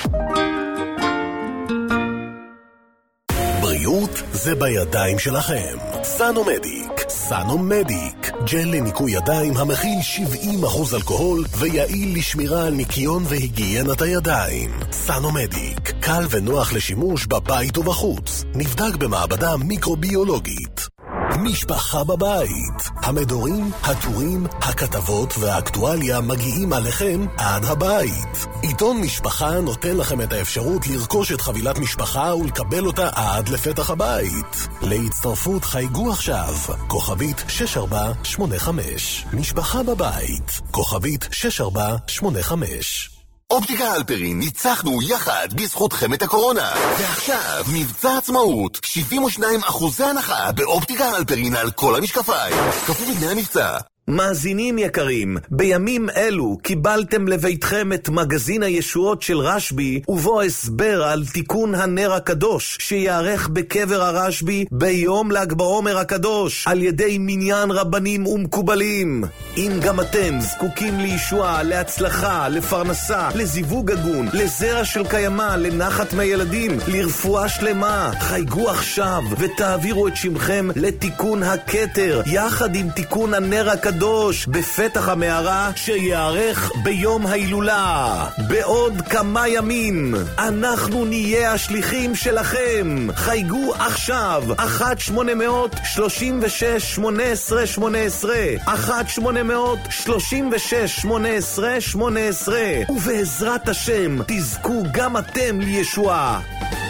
בריאות זה בידיים שלכם. סנומדיק. סנומדיק. ג'ל לניקוי ידיים המכיל שבעים אחוז אלכוהול ויעיל לשמירה על ניקיון והיגיינת הידיים. סנומדיק. קל ונוח לשימוש בבית ובחוץ. נבדק במעבדה מיקרוביולוגית. משפחה בבית. המדורים, הטורים, הכתבות והאקטואליה מגיעים עליכם עד הבית. עיתון משפחה נותן לכם את האפשרות לרכוש את חבילת משפחה ולקבל אותה עד לפתח הבית. להצטרפות חייגו עכשיו, כוכבית שש ארבע שמונה חמש. משפחה בבית, כוכבית שש ארבע שמונה חמש. אופטיקה אלפרין, ניצחנו יחד בזכותכם את הקורונה. ועכשיו, מבצע עצמאות, שבעים ושניים אחוזי הנחה באופטיקה אלפרין על כל המשקפיים. כפוף לתנאי המבצע. מאזינים יקרים, בימים אלו קיבלתם לביתכם את מגזין הישועות של רשבי, ובו הסבר על תיקון הנר הקדוש, שיערך בקבר הרשבי ביום ל"ג בעומר הקדוש, על ידי מניין רבנים ומקובלים. אם גם אתם זקוקים לישועה, להצלחה, לפרנסה, לזיווג הגון, לזרע של קיימה, לנחת מילדים, לרפואה שלמה, חייגו עכשיו ותעבירו את שמכם לתיקון הכתר, יחד עם תיקון הנר הקדוש, בפתח המערה שיערך ביום ההילולה. בעוד כמה ימים אנחנו נהיה השליחים שלכם. חייגו עכשיו אחת שמונה מאות שלושים ושש שמונה עשרה שמונה עשרה אחת שמונה מאות שלושים ושש שמונה עשרה שמונה עשרה, ובעזרת השם תזכו גם אתם לישועה.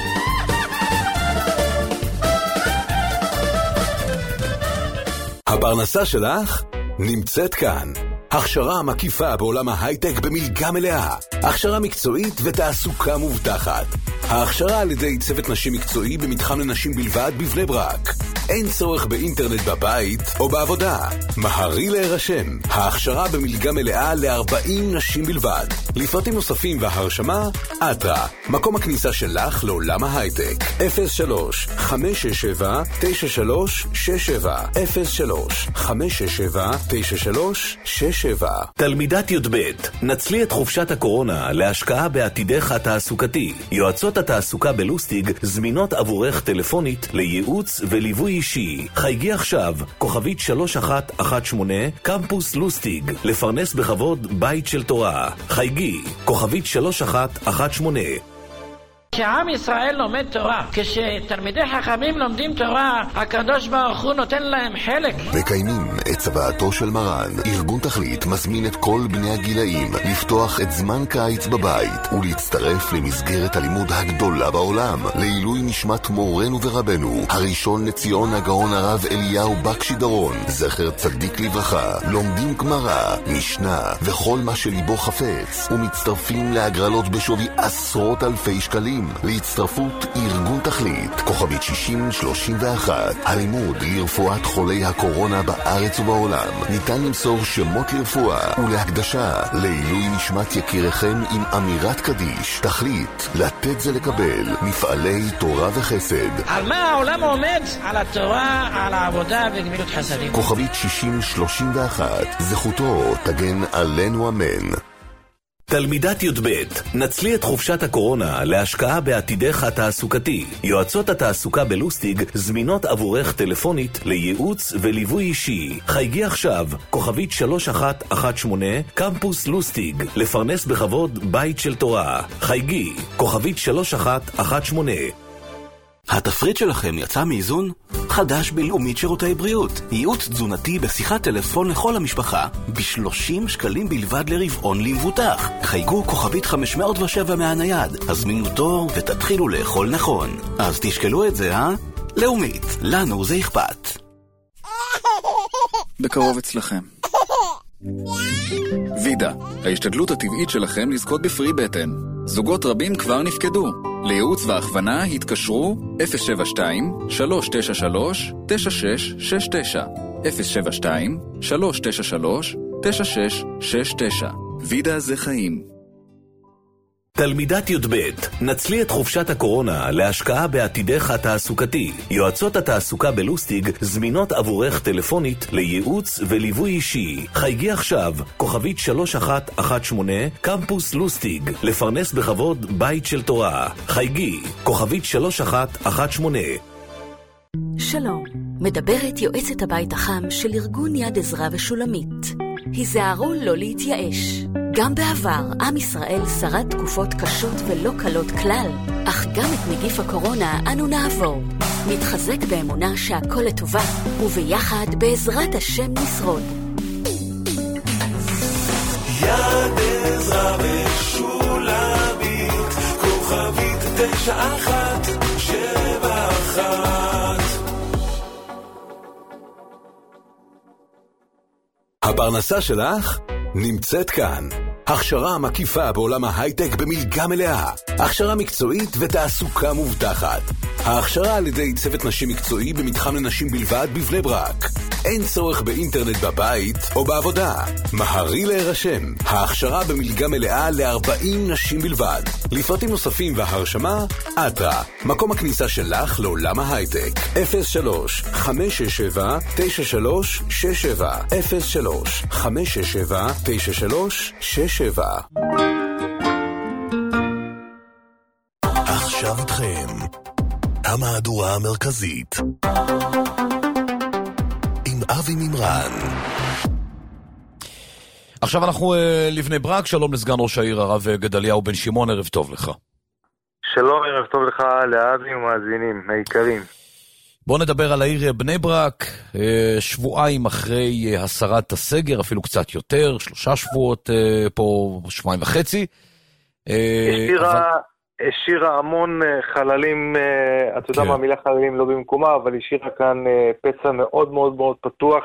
הפרנסה שלך נמצאת כאן. הכשרה מקיפה בעולם ההייטק במלגה מלאה. הכשרה מקצועית ותעסוקה מובטחת. ההכשרה על ידי צוות נשים מקצועי במתחם לנשים בלבד בבני ברק. אין צורך באינטרנט בבית או בעבודה. מהרי להירשם. ההכשרה במלגה מלאה ל-ארבעים נשים בלבד. לפרטים נוספים והרשמה, אטרה. מקום הכניסה שלך לעולם ההייטק. אפס שלוש חמש שש שבע תשע שלוש שש שבע אפס שלוש חמש שש שבע תשע שלוש שש שבע. תלמידת י"ב, נצלי את חופשת הקורונה להשקעה בעתידך התעסוקתי. יועצות התעסוקה בלוסטיג זמינות עבורך טלפונית לייעוץ וליווי אישי. חייגי עכשיו, כוכבית שלוש אחת אחת שמונה, קמפוס לוסטיג, לפרנס בכבוד בית של תורה. חייגי, כוכבית שלוש אחת אחת שמונה. כשעם ישראל לומד תורה, כשתלמידי חכמים לומדים תורה, הקדוש ברוך הוא נותן להם חלק. מקיימים את צוואתו של מרן. ארגון תכלית מזמין את כל בני הגילאים לפתוח את זמן קיץ בבית ולהצטרף למסגרת הלימוד הגדולה בעולם, לעילוי נשמת מורנו ורבנו הראשון לציון הגאון הרב אליהו בקשי דורון, זכר צדיק לברכה. לומדים גמרא, משנה וכל מה שליבו חפץ, ומצטרפים להגרלות בשווי עשרות אלפי שקלים. להצטרפות ארגון תכלית, כוכבית שישים שלושים ואחת. הלימוד לרפואת חולי הקורונה בארץ ובעולם. ניתן למסור שמות לרפואה ולהקדשה לעילוי נשמת יקיריכם עם אמירת קדיש. תכלית, לתת זה לקבל. מפעלי תורה וחסד. על מה העולם עומד? על התורה, על העבודה וגמילות חסדים. כוכבית שישים שלושים ואחת. זכותו תגן עלינו אמן. תלמידת י"ב, נצלי את חופשת הקורונה להשקעה בעתידך התעסוקתי. יועצות התעסוקה בלוסטיג זמינות עבורך טלפונית לייעוץ וליווי אישי. חייגי עכשיו, כוכבית שלוש אחת אחת שמונה, קמפוס לוסטיג, לפרנס בכבוד בית של תורה. חייגי, כוכבית שלוש אחת אחת שמונה. התפריט שלכם יצא מאיזון? חדש בלאומית שירותי בריאות. ייעוץ תזונתי בשיחת טלפון לכל המשפחה ב-שלושים שקלים בלבד לרבעון למבוטח. חייגו כוכבית חמש מאות ושבע מהנייד, הזמינו תור ותתחילו לאכול נכון. אז תשקלו את זה, אה? לאומית, לנו זה אכפת. בקרוב אצלכם. וידה, ההשתדלות הטבעית שלכם לזכות בפרי בטן. זוגות רבים כבר נפקדו. לייעוץ והכוונה התקשרו אפס שבע שתיים שלוש תשע שלוש תשע שש שש תשע אפס שבע שתיים שלוש תשע שלוש תשע שש שש תשע. וידה זה חיים. תלמידת י"ב, נצלי את חופשת הקורונה להשקעה בעתידך התעסוקתי. יועצות התעסוקה בלוסטיג זמינות עבורך טלפונית לייעוץ וליווי אישי. חייגי עכשיו, כוכבית שלוש אחת אחת שמונה, קמפוס לוסטיג, לפרנס בכבוד בית של תורה. חייגי, כוכבית שלוש אחת אחת שמונה. שלום, מדברת יועצת הבית החם של ארגון יד עזרא ושולמית. היזהרו לא להתייאש. גם בעבר עם ישראל שרד תקופות קשות ולא קלות כלל, אך גם את נגיף הקורונה אנו נעבור. נתחזק באמונה שהכל לטובה, וביחד בעזרת השם נשרוד. יד עזרא ושולמית, כוכבית תשע אחת שבע אחת. הפרנסה שלך נמצאת כאן. הכשרה מקיפה בעולם ההייטק במלגה מלאה. הכשרה מקצועית ותעסוקה מובטחת. ההכשרה על ידי צוות נשים מקצועי במתחם לנשים בלבד בבני ברק. אין צורך באינטרנט בבית או בעבודה. מהרי להירשם. ההכשרה במלגה מלאה ל-ארבעים נשים בלבד. לפרטים נוספים והרשמה, אטרה, מקום הכניסה שלך לעולם ההייטק. אפס שלוש חמש שש שבע תשע שלוש שש שבע אפס שלוש חמש שש שבע תשע שלוש שש שבע. עכשיו איתכם המהדורה המרכזית עם אבי מימרן. עכשיו אנחנו uh, לבני ברק. שלום לסגן ראש העיר הרב גדליהו בן שמעון, ערב טוב לך. שלום, ערב טוב לך לאבי ומאזינים היקרים. בוא נדבר על העיר בני ברק, uh, שבועיים אחרי uh, הסרת הסגר, אפילו קצת יותר, שלושה שבועות uh, פה, שבועיים וחצי. Uh, השאירה, אבל... השאירה המון חללים, uh, אתה יודע כן. מה, המילה חללים לא במקומה, אבל השאירה כאן uh, פצע מאוד מאוד מאוד פתוח.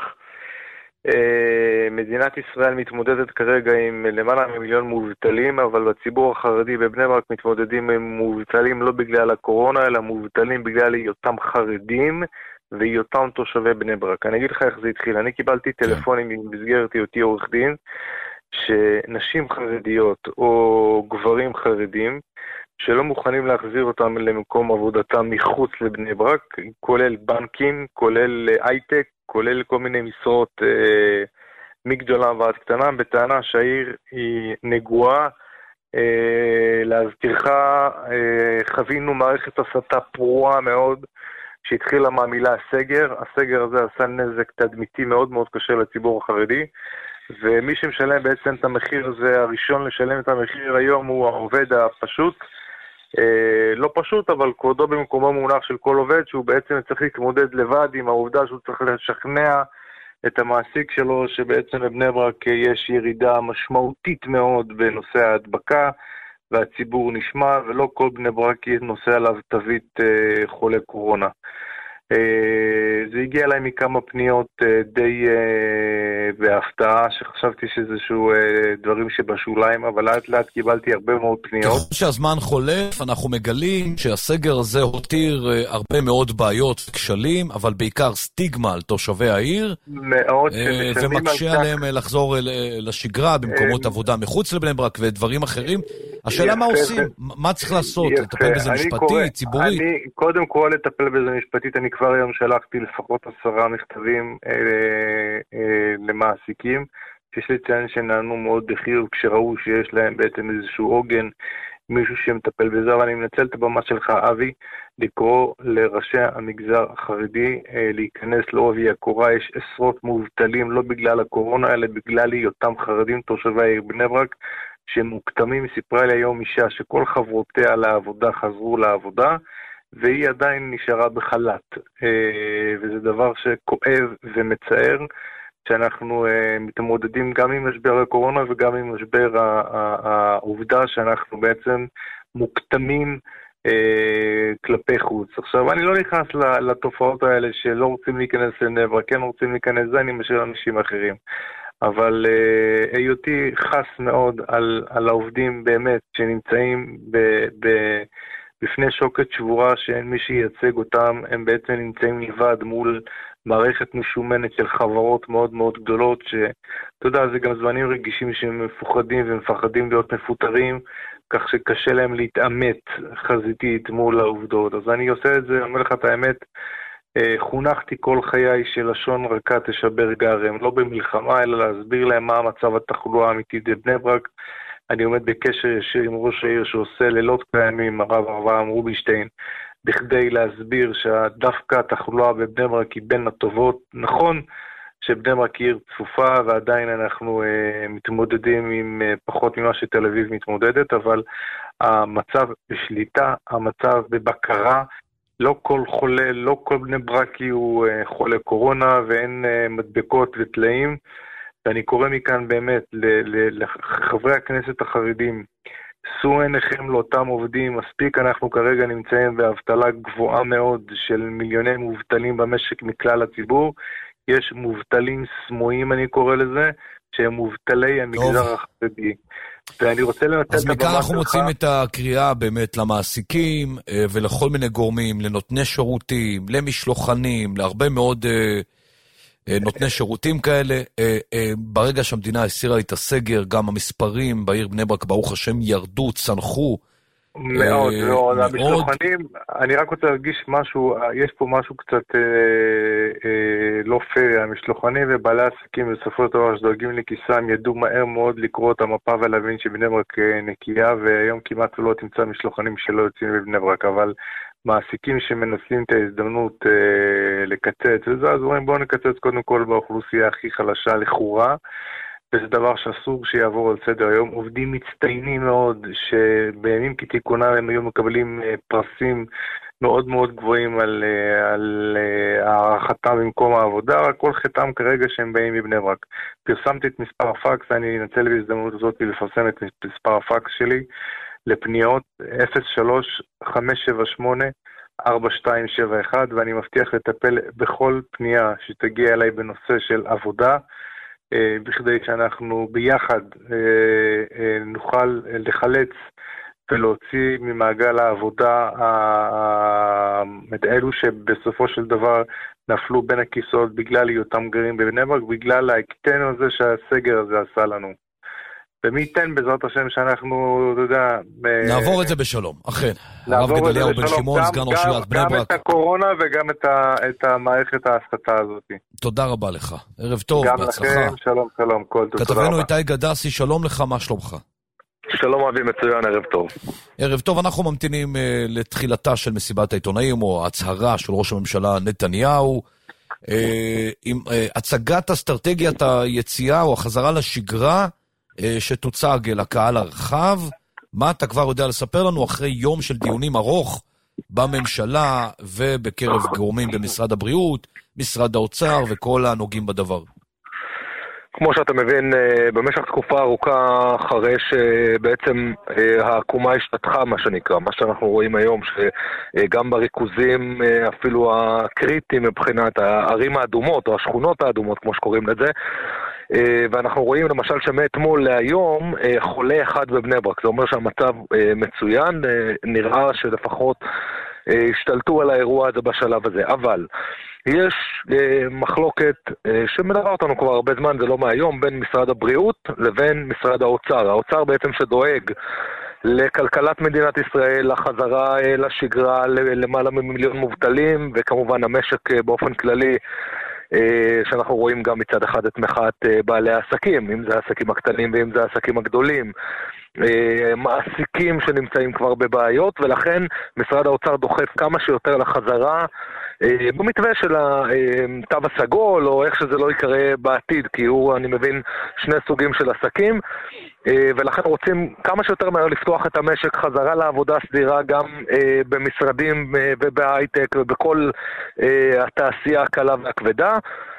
מדינת ישראל מתמודדת כרגע עם למעלה ממיליון מובטלים, אבל בציבור החרדי בבני ברק מתמודדים עם מובטלים לא בגלל הקורונה, אלא מובטלים בגלל היותם חרדים והיותם תושבי בני ברק. אני אגיד לך איך זה התחיל. אני קיבלתי טלפונים במסגרת היותי עורך דין, שנשים חרדיות או גברים חרדים שלא מוכנים להחזיר אותם למקום עבודתם מחוץ לבני ברק, כולל בנקים, כולל הייטק, כולל כל מיני משרות אה, מגדולה ועד קטנה, בטענה שהעיר היא נגועה. אה, להזכירך, אה, חווינו מערכת הסתה פרועה מאוד, שהתחילה מהמילה סגר. הסגר הזה עשה נזק תדמיתי מאוד מאוד קשה לציבור החרדי, ומי שמשלם בעצם את המחיר הזה, הראשון לשלם את המחיר היום הוא העובד הפשוט, לא פשוט, אבל כבודו במקומו מונח של כל עובד, שהוא בעצם צריך להתמודד לבד עם העובדה שהוא צריך לשכנע את המעסיק שלו, שבעצם בבני ברק יש ירידה משמעותית מאוד בנושא ההדבקה, והציבור נשמע, ולא כל בני ברק נושא עליו תווית חולה קורונה. זה הגיע אליי מכמה פניות די בהפתעה, שחשבתי שזה שהוא דברים שבשוליים, אבל לאט לאט קיבלתי הרבה מאוד פניות. ככל שהזמן חולף, אנחנו מגלים שהסגר הזה הותיר הרבה מאוד בעיות וכשלים, אבל בעיקר סטיגמה על תושבי העיר, מאוד, ומקשה עליהם לחזור לשגרה במקומות עבודה מחוץ לבני ברק ודברים אחרים. השאלה מה עושים? מה צריך לעשות? לטפל בזה משפטית, ציבורית? אני קודם כל לטפל בזה משפטית, אני כבר היום שלחתי לפחות עשרה מכתבים אה, אה, למעסיקים, שיש לציין שנענו מאוד בחיוב כשראו שיש להם בעצם איזשהו עוגן, מישהו שמטפל בזה, אבל אני מנצל את הבמה שלך, אבי, לקרוא לראשי המגזר החרדי אה, להיכנס לעובי הקורה. יש עשרות מובטלים, לא בגלל הקורונה, אלא בגלל היותם חרדים תושבי העיר בני ברק, שמוקטמים. סיפרה לי היום אישה שכל חברותיה לעבודה חזרו לעבודה, והיא עדיין נשארה בחל"ת, וזה דבר שכואב ומצער, שאנחנו מתמודדים גם עם משבר הקורונה וגם עם משבר העובדה שאנחנו בעצם מוקטמים כלפי חוץ. עכשיו, אני לא נכנס לתופעות האלה שלא רוצים להיכנס לנבר, כן רוצים להיכנס, זה אני משאיר אנשים אחרים. אבל היותי חס מאוד על, על העובדים באמת שנמצאים ב... ב בפני שוקת שבורה שאין מי שייצג אותם, הם בעצם נמצאים לבד מול מערכת משומנת של חברות מאוד מאוד גדולות, שאתה יודע, זה גם זמנים רגישים שהם מפוחדים ומפחדים להיות מפוטרים, כך שקשה להם להתאמת חזיתית מול העובדות. אז אני עושה את זה, אומר לך את האמת, חונכתי כל חיי שלשון רכה תשבר גרם, לא במלחמה, אלא להסביר להם מה המצב התחלואה האמיתית בבני ברק. אני עומד בקשר ישיר עם ראש העיר שעושה לילות קיימים, הרב אברהם רובינשטיין, בכדי להסביר שדווקא התחלואה בבני ברק היא בין הטובות. נכון שבני ברק היא עיר צפופה, ועדיין אנחנו אה, מתמודדים עם אה, פחות ממה שתל אביב מתמודדת, אבל המצב בשליטה, המצב בבקרה, לא כל חולה, לא כל בני ברקי הוא אה, חולה קורונה, ואין אה, מדבקות וטלאים, ואני קורא מכאן באמת לחברי הכנסת החרדים, שאו עיניכם לאותם עובדים, מספיק אנחנו כרגע נמצאים באבטלה גבוהה מאוד של מיליוני מובטלים במשק מכלל הציבור, יש מובטלים סמויים אני קורא לזה, שהם מובטלי המגזר החרדי. ואני רוצה לנצל אז מכאן אנחנו מוצאים את הקריאה באמת למעסיקים ולכל מיני גורמים, לנותני שירותים, למשלוחנים, להרבה מאוד נותני שירותים כאלה. ברגע שהמדינה הסירה את הסגר, גם המספרים בעיר בני ברק ברוך השם ירדו, צנחו מאוד, מאוד. המשלוחנים, אני רק רוצה להרגיש משהו, יש פה משהו קצת לא פייר. המשלוחנים ובעלי עסקים בסופו של דבר שדואגים לכיסם ידעו מהר מאוד לקרוא את המפה ולהבין שבני ברק נקייה, והיום כמעט לא תמצא משלוחנים שלא יוצאים בבני ברק, אבל מעסיקים שמנצלים את ההזדמנות אה, לקצץ, וזה אז אומרים בואו נקצץ קודם כל באוכלוסייה הכי חלשה לכאורה, וזה דבר שאסור שיעבור על סדר היום. עובדים מצטיינים מאוד, שבימים כתיקונם הם היו מקבלים אה, פרסים מאוד מאוד גבוהים על, אה, על אה, הערכתם במקום העבודה, רק כל חטאם כרגע שהם באים מבני ברק. פרסמתי את מספר הפקס, אני אנצל בהזדמנות הזאת לפרסם את מספר הפקס שלי, לפניות אפס שלוש חמש שבע שמונה ארבע שתיים שבע אחת, ואני מבטיח לטפל בכל פנייה שתגיע אליי בנושא של עבודה, בכדי שאנחנו ביחד נוכל לחלץ ולהוציא ממעגל העבודה את אלו שבסופו של דבר נפלו בין הכיסאות בגלל היותם גרים בבני ברק, בגלל ההקטן הזה שהסגר הזה עשה לנו. ומי ייתן בעזרת השם שאנחנו, אתה יודע... נעבור את זה בשלום, אכן. הרב גדליהו בן שמעון, סגן ראש עיריית בני ברק. גם את הקורונה וגם את המערכת ההסתה הזאת. תודה רבה לך. ערב טוב, בהצלחה. גם לכם, שלום, שלום, כל טוב. כתבנו איתי גדסי, שלום לך, מה שלומך? שלום אבי, מצוין, ערב טוב. ערב טוב, אנחנו ממתינים לתחילתה של מסיבת העיתונאים, או הצהרה של ראש הממשלה נתניהו, עם הצגת אסטרטגיית היציאה או החזרה לשגרה, שתוצג לקהל הרחב, מה אתה כבר יודע לספר לנו אחרי יום של דיונים ארוך בממשלה ובקרב גורמים במשרד הבריאות, משרד האוצר וכל הנוגעים בדבר? כמו שאתה מבין, במשך תקופה ארוכה אחרי שבעצם העקומה השתתחה, מה שנקרא, מה שאנחנו רואים היום, שגם בריכוזים אפילו הקריטיים מבחינת הערים האדומות או השכונות האדומות, כמו שקוראים לזה, ואנחנו רואים למשל שמאתמול להיום חולה אחד בבני ברק. זה אומר שהמצב מצוין, נראה שלפחות השתלטו על האירוע הזה בשלב הזה. אבל יש מחלוקת שמלווה אותנו כבר הרבה זמן, זה לא מהיום, בין משרד הבריאות לבין משרד האוצר. האוצר בעצם שדואג לכלכלת מדינת ישראל, לחזרה לשגרה, למעלה ממיליון מובטלים, וכמובן המשק באופן כללי, שאנחנו רואים גם מצד אחד את מחאת בעלי העסקים, אם זה העסקים הקטנים ואם זה העסקים הגדולים, מעסיקים שנמצאים כבר בבעיות, ולכן משרד האוצר דוחף כמה שיותר לחזרה במתווה של התו הסגול, או איך שזה לא יקרה בעתיד, כי הוא, אני מבין, שני סוגים של עסקים, ולכן רוצים כמה שיותר מהר לפתוח את המשק חזרה לעבודה סדירה גם במשרדים ובהייטק ובכל התעשייה הקלה והכבדה,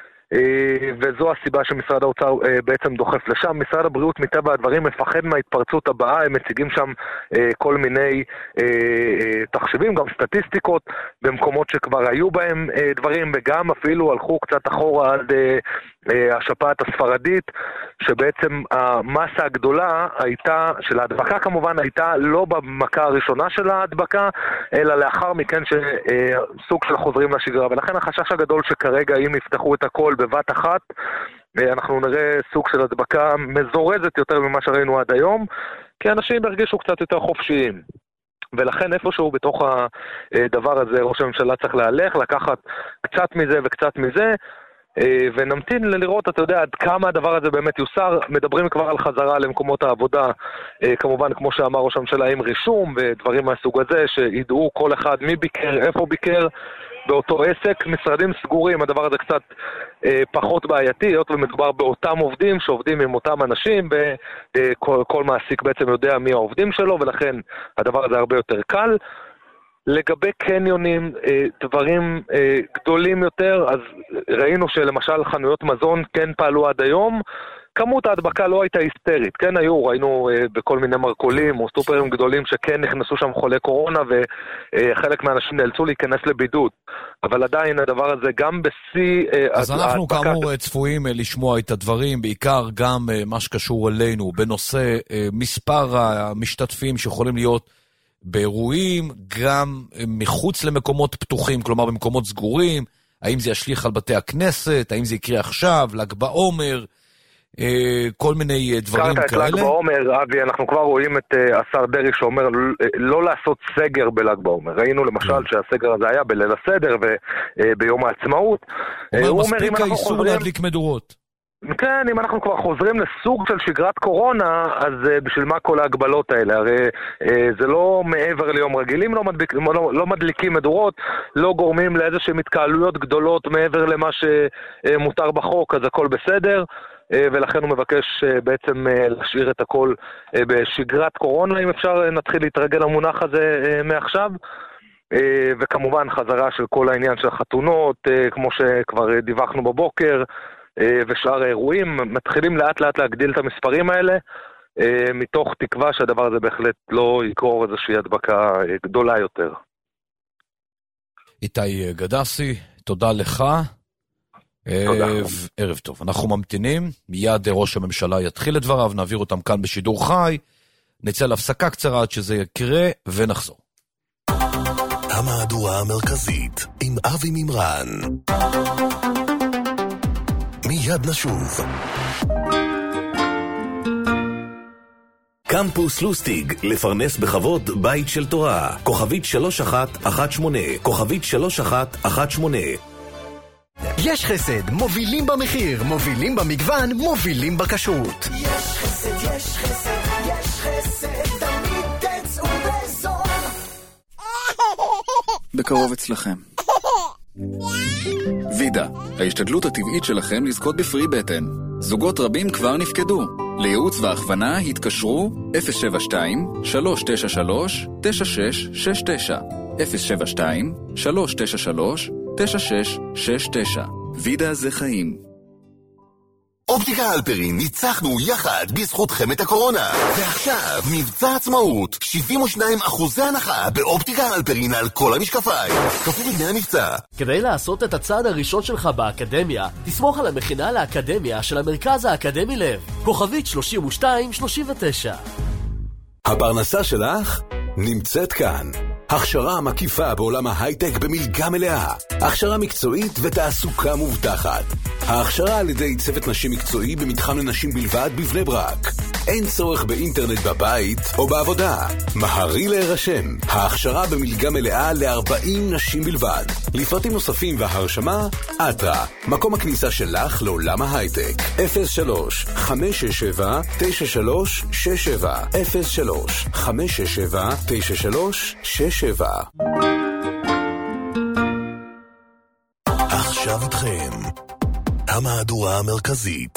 וזו הסיבה שמשרד האוצר בעצם דוחף לשם. משרד הבריאות מטבע הדברים מפחד מההתפרצות הבאה, הם מציגים שם כל מיני תחשיבים, גם סטטיסטיקות במקומות שכבר היו בהם דברים, וגם אפילו הלכו קצת אחורה עד השפעת הספרדית, שבעצם המסה הגדולה הייתה, של ההדבקה כמובן, הייתה לא במכה הראשונה של ההדבקה, אלא לאחר מכן שסוג של חוזרים לשגרה, ולכן החשש הגדול שכרגע אם יפתחו את הכל בבת אחת, אנחנו נראה סוג של הדבקה מזורזת יותר ממה שראינו עד היום, כי אנשים הרגישו קצת יותר חופשיים. ולכן איפשהו בתוך הדבר הזה ראש הממשלה צריך להלך, לקחת קצת מזה וקצת מזה, ונמתין לראות, אתה יודע, עד כמה הדבר הזה באמת יוסר. מדברים כבר על חזרה למקומות העבודה, כמובן כמו שאמר ראש הממשלה, עם רישום ודברים מהסוג הזה, שידעו כל אחד מי ביקר, איפה ביקר באותו עסק. משרדים סגורים, הדבר הזה קצת אה, פחות בעייתי, היות ומדובר באותם עובדים שעובדים עם אותם אנשים, וכל כל מעסיק בעצם יודע מי העובדים שלו, ולכן הדבר הזה הרבה יותר קל. לגבי קניונים, דברים גדולים יותר, אז ראינו שלמשל חנויות מזון כן פעלו עד היום, כמות ההדבקה לא הייתה היסטרית, כן היו, ראינו בכל מיני מרקולים או סופרים גדולים שכן נכנסו שם חולי קורונה, וחלק מהאנשים נאלצו להיכנס לבידוד, אבל עדיין הדבר הזה גם בשיא... אז אנחנו כאמור צפויים לשמוע את הדברים, בעיקר גם מה שקשור אלינו, בנושא מספר המשתתפים שיכולים להיות באירועים, גם מחוץ למקומות פתוחים, כלומר במקומות סגורים, האם זה ישליך על בתי הכנסת, האם זה יקרה עכשיו, ל"ג בעומר, כל מיני דברים כאלה. קראת את ל"ג בעומר, אבי, אנחנו כבר רואים את השר דרעי שאומר לא לעשות סגר בל"ג בעומר. ראינו למשל שהסגר הזה היה בליל הסדר וביום העצמאות. הוא אומר, מספיק האיסור להדליק מדורות. כן, אם אנחנו כבר חוזרים לסוג של שגרת קורונה, אז בשביל מה כל ההגבלות האלה? הרי זה לא מעבר ליום רגילים, לא, מדליק, לא, לא מדליקים מדורות, לא גורמים לאיזושהי מתקהלויות גדולות מעבר למה שמותר בחוק, אז הכל בסדר, ולכן הוא מבקש בעצם להשאיר את הכל בשגרת קורונה, אם אפשר נתחיל להתרגל למונח הזה מעכשיו. וכמובן חזרה של כל העניין של החתונות, כמו שכבר דיווחנו בבוקר, ושאר האירועים, מתחילים לאט לאט להגדיל את המספרים האלה, מתוך תקווה שהדבר הזה בהחלט לא יקרור איזושהי הדבקה גדולה יותר. איתי גדסי, תודה לך. תודה. ערב טוב. אנחנו ממתינים, מיד ראש הממשלה יתחיל את דבריו, נעביר אותם כאן בשידור חי, נצא להפסקה קצרה עד שזה יקרה ונחזור. המהדורה המרכזית עם אבי מימרן. מיד נשוב. קמפוס לוסטיג, לפרנס בכבוד בית של תורה. כוכבית שלוש אחת אחת שמונה, כוכבית שלוש אחת אחת שמונה. יש חסד, מובילים במחיר, מובילים במגוון, מובילים בכשרות. יש חסד, יש חסד, יש חסד, תמיד תצאו בזול. בקרוב אצלכם. וידה, ההשתדלות הטבעית שלכם לזכות בפרי בטן. זוגות רבים כבר נפקדו. לייעוץ והכוונה התקשרו אפס שבע שתיים שלוש תשע שלוש תשע שש שש תשע אפס שבע שתיים שלוש תשע שלוש תשע שש שש תשע. וידה זה חיים. אופטיקה הלפרין, ניצחנו יחד בזכותכם את הקורונה. ועכשיו, מבצע עצמאות, שבעים ושניים אחוזי הנחה באופטיקה הלפרין על כל המשקפיים. כפוף לבני המבצע. כדי לעשות את הצעד הראשון שלך באקדמיה, תסמוך על המכינה לאקדמיה של המרכז האקדמי לב. כוכבית שלושים ושתיים שלושים ותשע. הפרנסה שלך נמצאת כאן. הכשרה מקיפה בעולם ההייטק במלגה מלאה. הכשרה מקצועית ותעסוקה מובטחת. ההכשרה על ידי צוות נשים מקצועי במתחם לנשים בלבד בבני ברק. אין צורך באינטרנט בבית או בעבודה. מהרי להירשם. ההכשרה במלגה מלאה ל-ארבעים נשים בלבד. לפרטים נוספים והרשמה, אטרה. מקום הכניסה שלך לעולם ההייטק. אפס שלוש חמש שש שבע תשע שלוש שש שבע אפס שלוש חמש שש שבע תשע שלוש שש שבע. עכשיו איתכם המהדורה המרכזית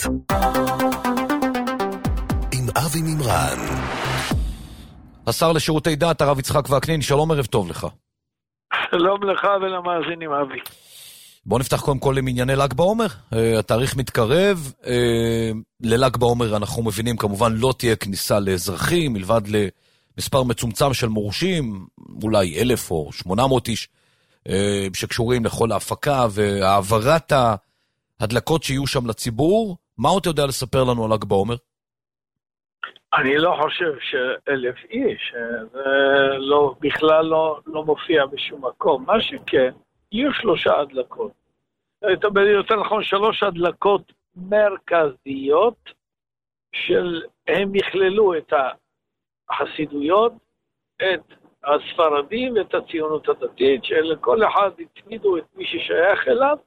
עם אבי מימרן. השר לשירותי דת הרב יצחק וקנין, שלום, ערב טוב לך. שלום לך ולמאזינים, אבי. בוא נפתח קודם כל עם ענייני ל"ג בעומר. התאריך מתקרב, לל"ג בעומר אנחנו מבינים כמובן לא תהיה כניסה לאזרחים, מלבד למספר מצומצם של מורשים, אולי אלף או שמונה מאות איש, שקשורים לכל ההפקה והעברת ההדלקות שיהיו שם לציבור. מה עוד יודע לספר לנו על ל"ג בעומר? אני לא חושב שאלף איש, זה לא, בכלל לא, לא מופיע בשום מקום. מה שכן, יהיו שלושה הדלקות. יותר נכון, שלוש הדלקות מרכזיות, של, הם יכללו את החסידויות, את הספרדים ואת הציונות הדתית, שלכל אחד הצמידו את מי ששייך אליו,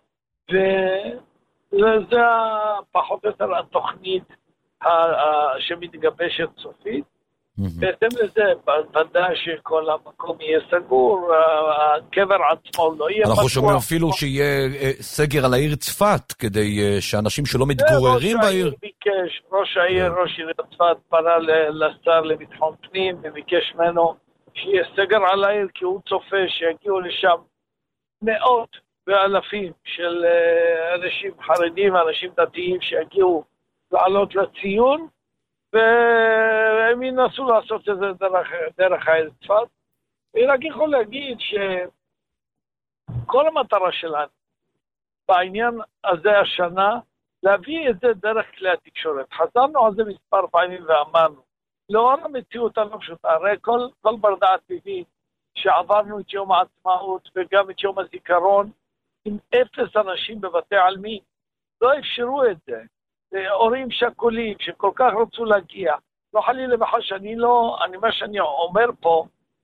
וזה פחות או יותר התוכנית שמתגבשת סופית. בהתאם לזה, ודאי שכל המקום יהיה סגור, הקבר עצמו לא יהיה... אנחנו שומעים אפילו שיהיה סגר על העיר צפת, כדי שאנשים שלא מתגוררים בעיר... ביקש, ראש העיר, ראש עיר צפת, פנה לשר לביטחון פנים, וביקש ממנו שיהיה סגר על העיר, כי הוא צופה שיגיעו לשם מאות ואלפים של אנשים חרדים, אנשים דתיים שיגיעו לעלות לציון, והם ינסו לעשות את זה דרך, דרך העיר צפת. אני רק יכול להגיד שכל המטרה שלנו בעניין הזה השנה, להביא את זה דרך כלי התקשורת. חזרנו על זה מספר פעמים ואמרנו, לאור המציאות הלא פשוטה, הרי כל, כל בר דעת מבין שעברנו את יום העצמאות וגם את יום הזיכרון עם אפס אנשים בבתי עלמין, לא אפשרו את זה. הורים שכולים שכל כך רצו להגיע, לא חלילה וחס שאני לא, אני מה שאני אומר פה,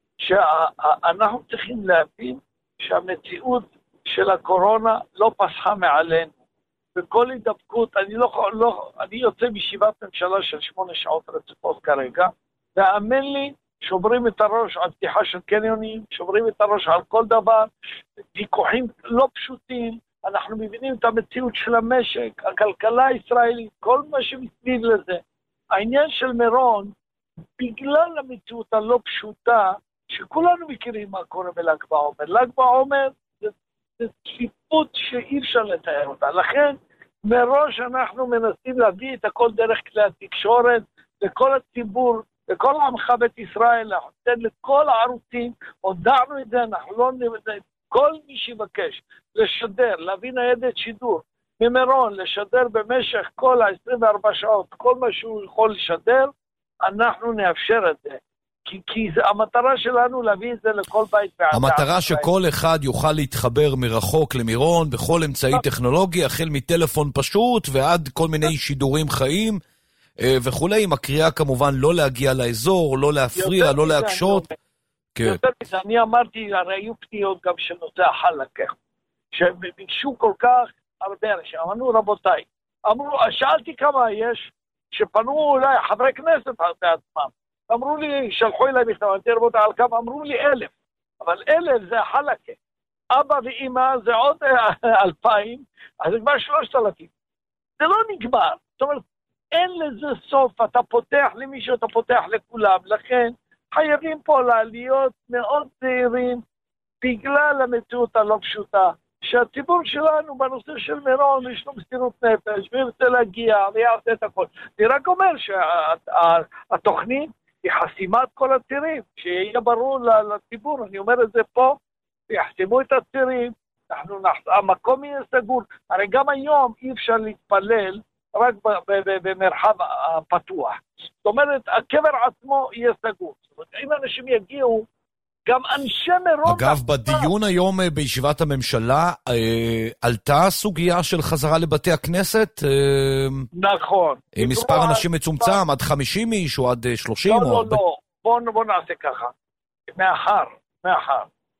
שאנחנו צריכים להבין שהמציאות של הקורונה לא פסחה מעלינו, וכל הידבקות, אני לא, לא, אני יוצא בישיבת ממשלה של שמונה שעות רצופות כרגע, ואמן לי, שוברים את הראש על פתיחה של קניונים, שוברים את הראש על כל דבר, ויכוחים לא פשוטים, אנחנו מבינים את המציאות של המשק, הכלכלה הישראלית, כל מה שמסביב לזה. העניין של מירון, בגלל המציאות הלא פשוטה, שכולנו מכירים מה קורה בל"ג בעומר. ל"ג בעומר זה, זה צפיפות שאי אפשר לתאר אותה. לכן, מראש אנחנו מנסים להביא את הכל דרך כלי התקשורת, לכל הציבור, לכל עמך בית ישראל, אנחנו ניתן לכל הערוצים, הודענו את זה, אנחנו לא נבדל. כל מי שיבקש לשדר, להביא ניידת שידור ממרון, לשדר במשך כל ה-עשרים וארבע שעות, כל מה שהוא יכול לשדר, אנחנו נאפשר את זה. כי, כי זה, המטרה שלנו להביא את זה לכל בית ועדה. המטרה שכל אחד יוכל להתחבר מרחוק למירון, בכל אמצעי טכנולוגי, החל מטלפון פשוט ועד כל מיני שידורים חיים וכולי, עם הקריאה כמובן לא להגיע לאזור, לא להפריע, לא להקשות. יותר מזה, אני אמרתי, הרי היו פניות גם שנושא החלקה, שביקשו כל כך הרבה אנשים, אמרו רבותיי, אמרו, שאלתי כמה יש, שפנו אולי חברי כנסת בעצמם, אמרו לי, שלחו אליי מכתב, אמרתי רבותיי על כמה, אמרו לי אלף, אבל אלף זה החלקה, אבא ואמא זה עוד אלפיים, אז זה כבר שלושת אלפים, זה לא נגמר, זאת אומרת, אין לזה סוף, אתה פותח למישהו, אתה פותח לכולם, לכן חייבים פה להיות מאוד זהירים, בגלל המציאות הלא פשוטה, שהציבור שלנו בנושא של מירון יש לו מסירות נפש, וירצה להגיע, ויעשה את הכל. אני רק אומר שהתוכנית היא חסימת כל הצירים, שיהיה ברור לציבור, אני אומר את זה פה, יחסימו את הצירים, אנחנו נח... המקום יהיה סגור, הרי גם היום אי אפשר להתפלל רק במרחב הפתוח. זאת אומרת, הקבר עצמו יהיה סגור. זאת אומרת, אם אנשים יגיעו, גם אנשי מירון... אגב, בדיון היום בישיבת הממשלה, אה, עלתה סוגיה של חזרה לבתי הכנסת? אה, נכון. עם מספר אנשים מצומצם, עד חמישים איש או עד שלושים? לא, לא, לא. בוא, בוא נעשה ככה. מאחר, מאחר.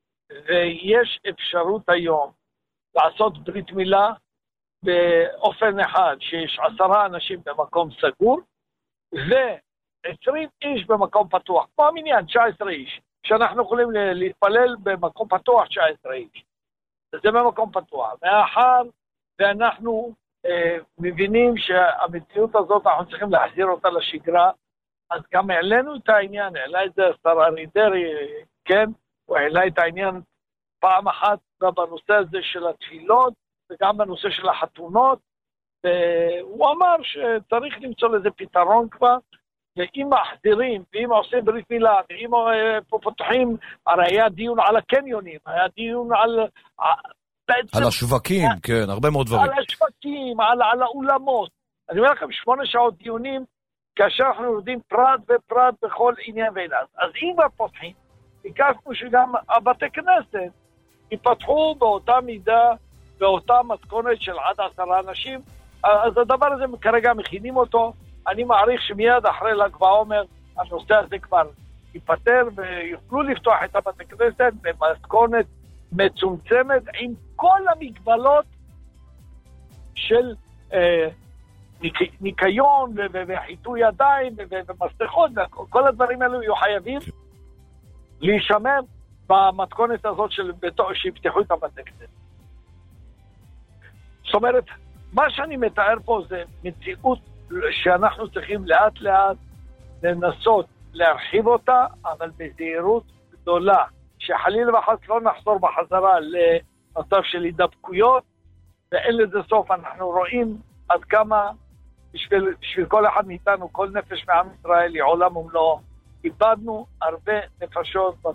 ויש אפשרות היום לעשות ברית מילה באופן אחד, שיש עשרה אנשים במקום סגור, ו-עשרים איש במקום פתוח. כמו המניין, תשע עשרה איש. שאנחנו יכולים להתפלל במקום פתוח תשע עשרה איש. זה במקום פתוח. מאחר ואנחנו אה, מבינים שהמציאות הזאת אנחנו צריכים להחזיר אותה לשגרה, אז גם העלינו את העניין, העלה את זה השר אריה דרעי, כן? הוא העלה את העניין פעם אחת בנושא הזה של התפילות, וגם בנושא של החתונות, והוא אמר שצריך למצוא לזה פתרון כבר, ואם מחזירים, ואם עושים ברית מילה, ואם פה פותחים, הרי היה דיון על הקניונים, היה דיון על... בעצם, על השווקים, היה, כן, הרבה מאוד דברים. על השווקים, על, על האולמות. אני אומר לכם, שמונה שעות דיונים, כאשר אנחנו יודעים פרט ופרט בכל עניין ועניין. אז אם כבר פותחים, ביקשנו שגם הבתי כנסת ייפתחו באותה מידה, באותה מתכונת של עד עשרה אנשים, אז הדבר הזה כרגע מכינים אותו, אני מעריך שמיד אחרי ל"ג בעומר הנושא הזה כבר ייפטר ויוכלו לפתוח את הבתי כנסת במתכונת מצומצמת עם כל המגבלות של אה, ניק, ניקיון ו- ו- וחיטוי ידיים ו- ומסכות, וכל הדברים האלו יהיו חייבים להישמר במתכונת הזאת של שיפתחו את הבתי כנסת. זאת אומרת, מה שאני מתאר פה זה מציאות שאנחנו צריכים לאט לאט לנסות להרחיב אותה, אבל בזהירות גדולה, שחלילה וחס לא נחזור בחזרה למצב של הידבקויות, ואין לזה סוף. אנחנו רואים עד כמה בשביל, בשביל כל אחד מאיתנו, כל נפש מעם ישראל היא עולם ומלואו. איבדנו הרבה נפשות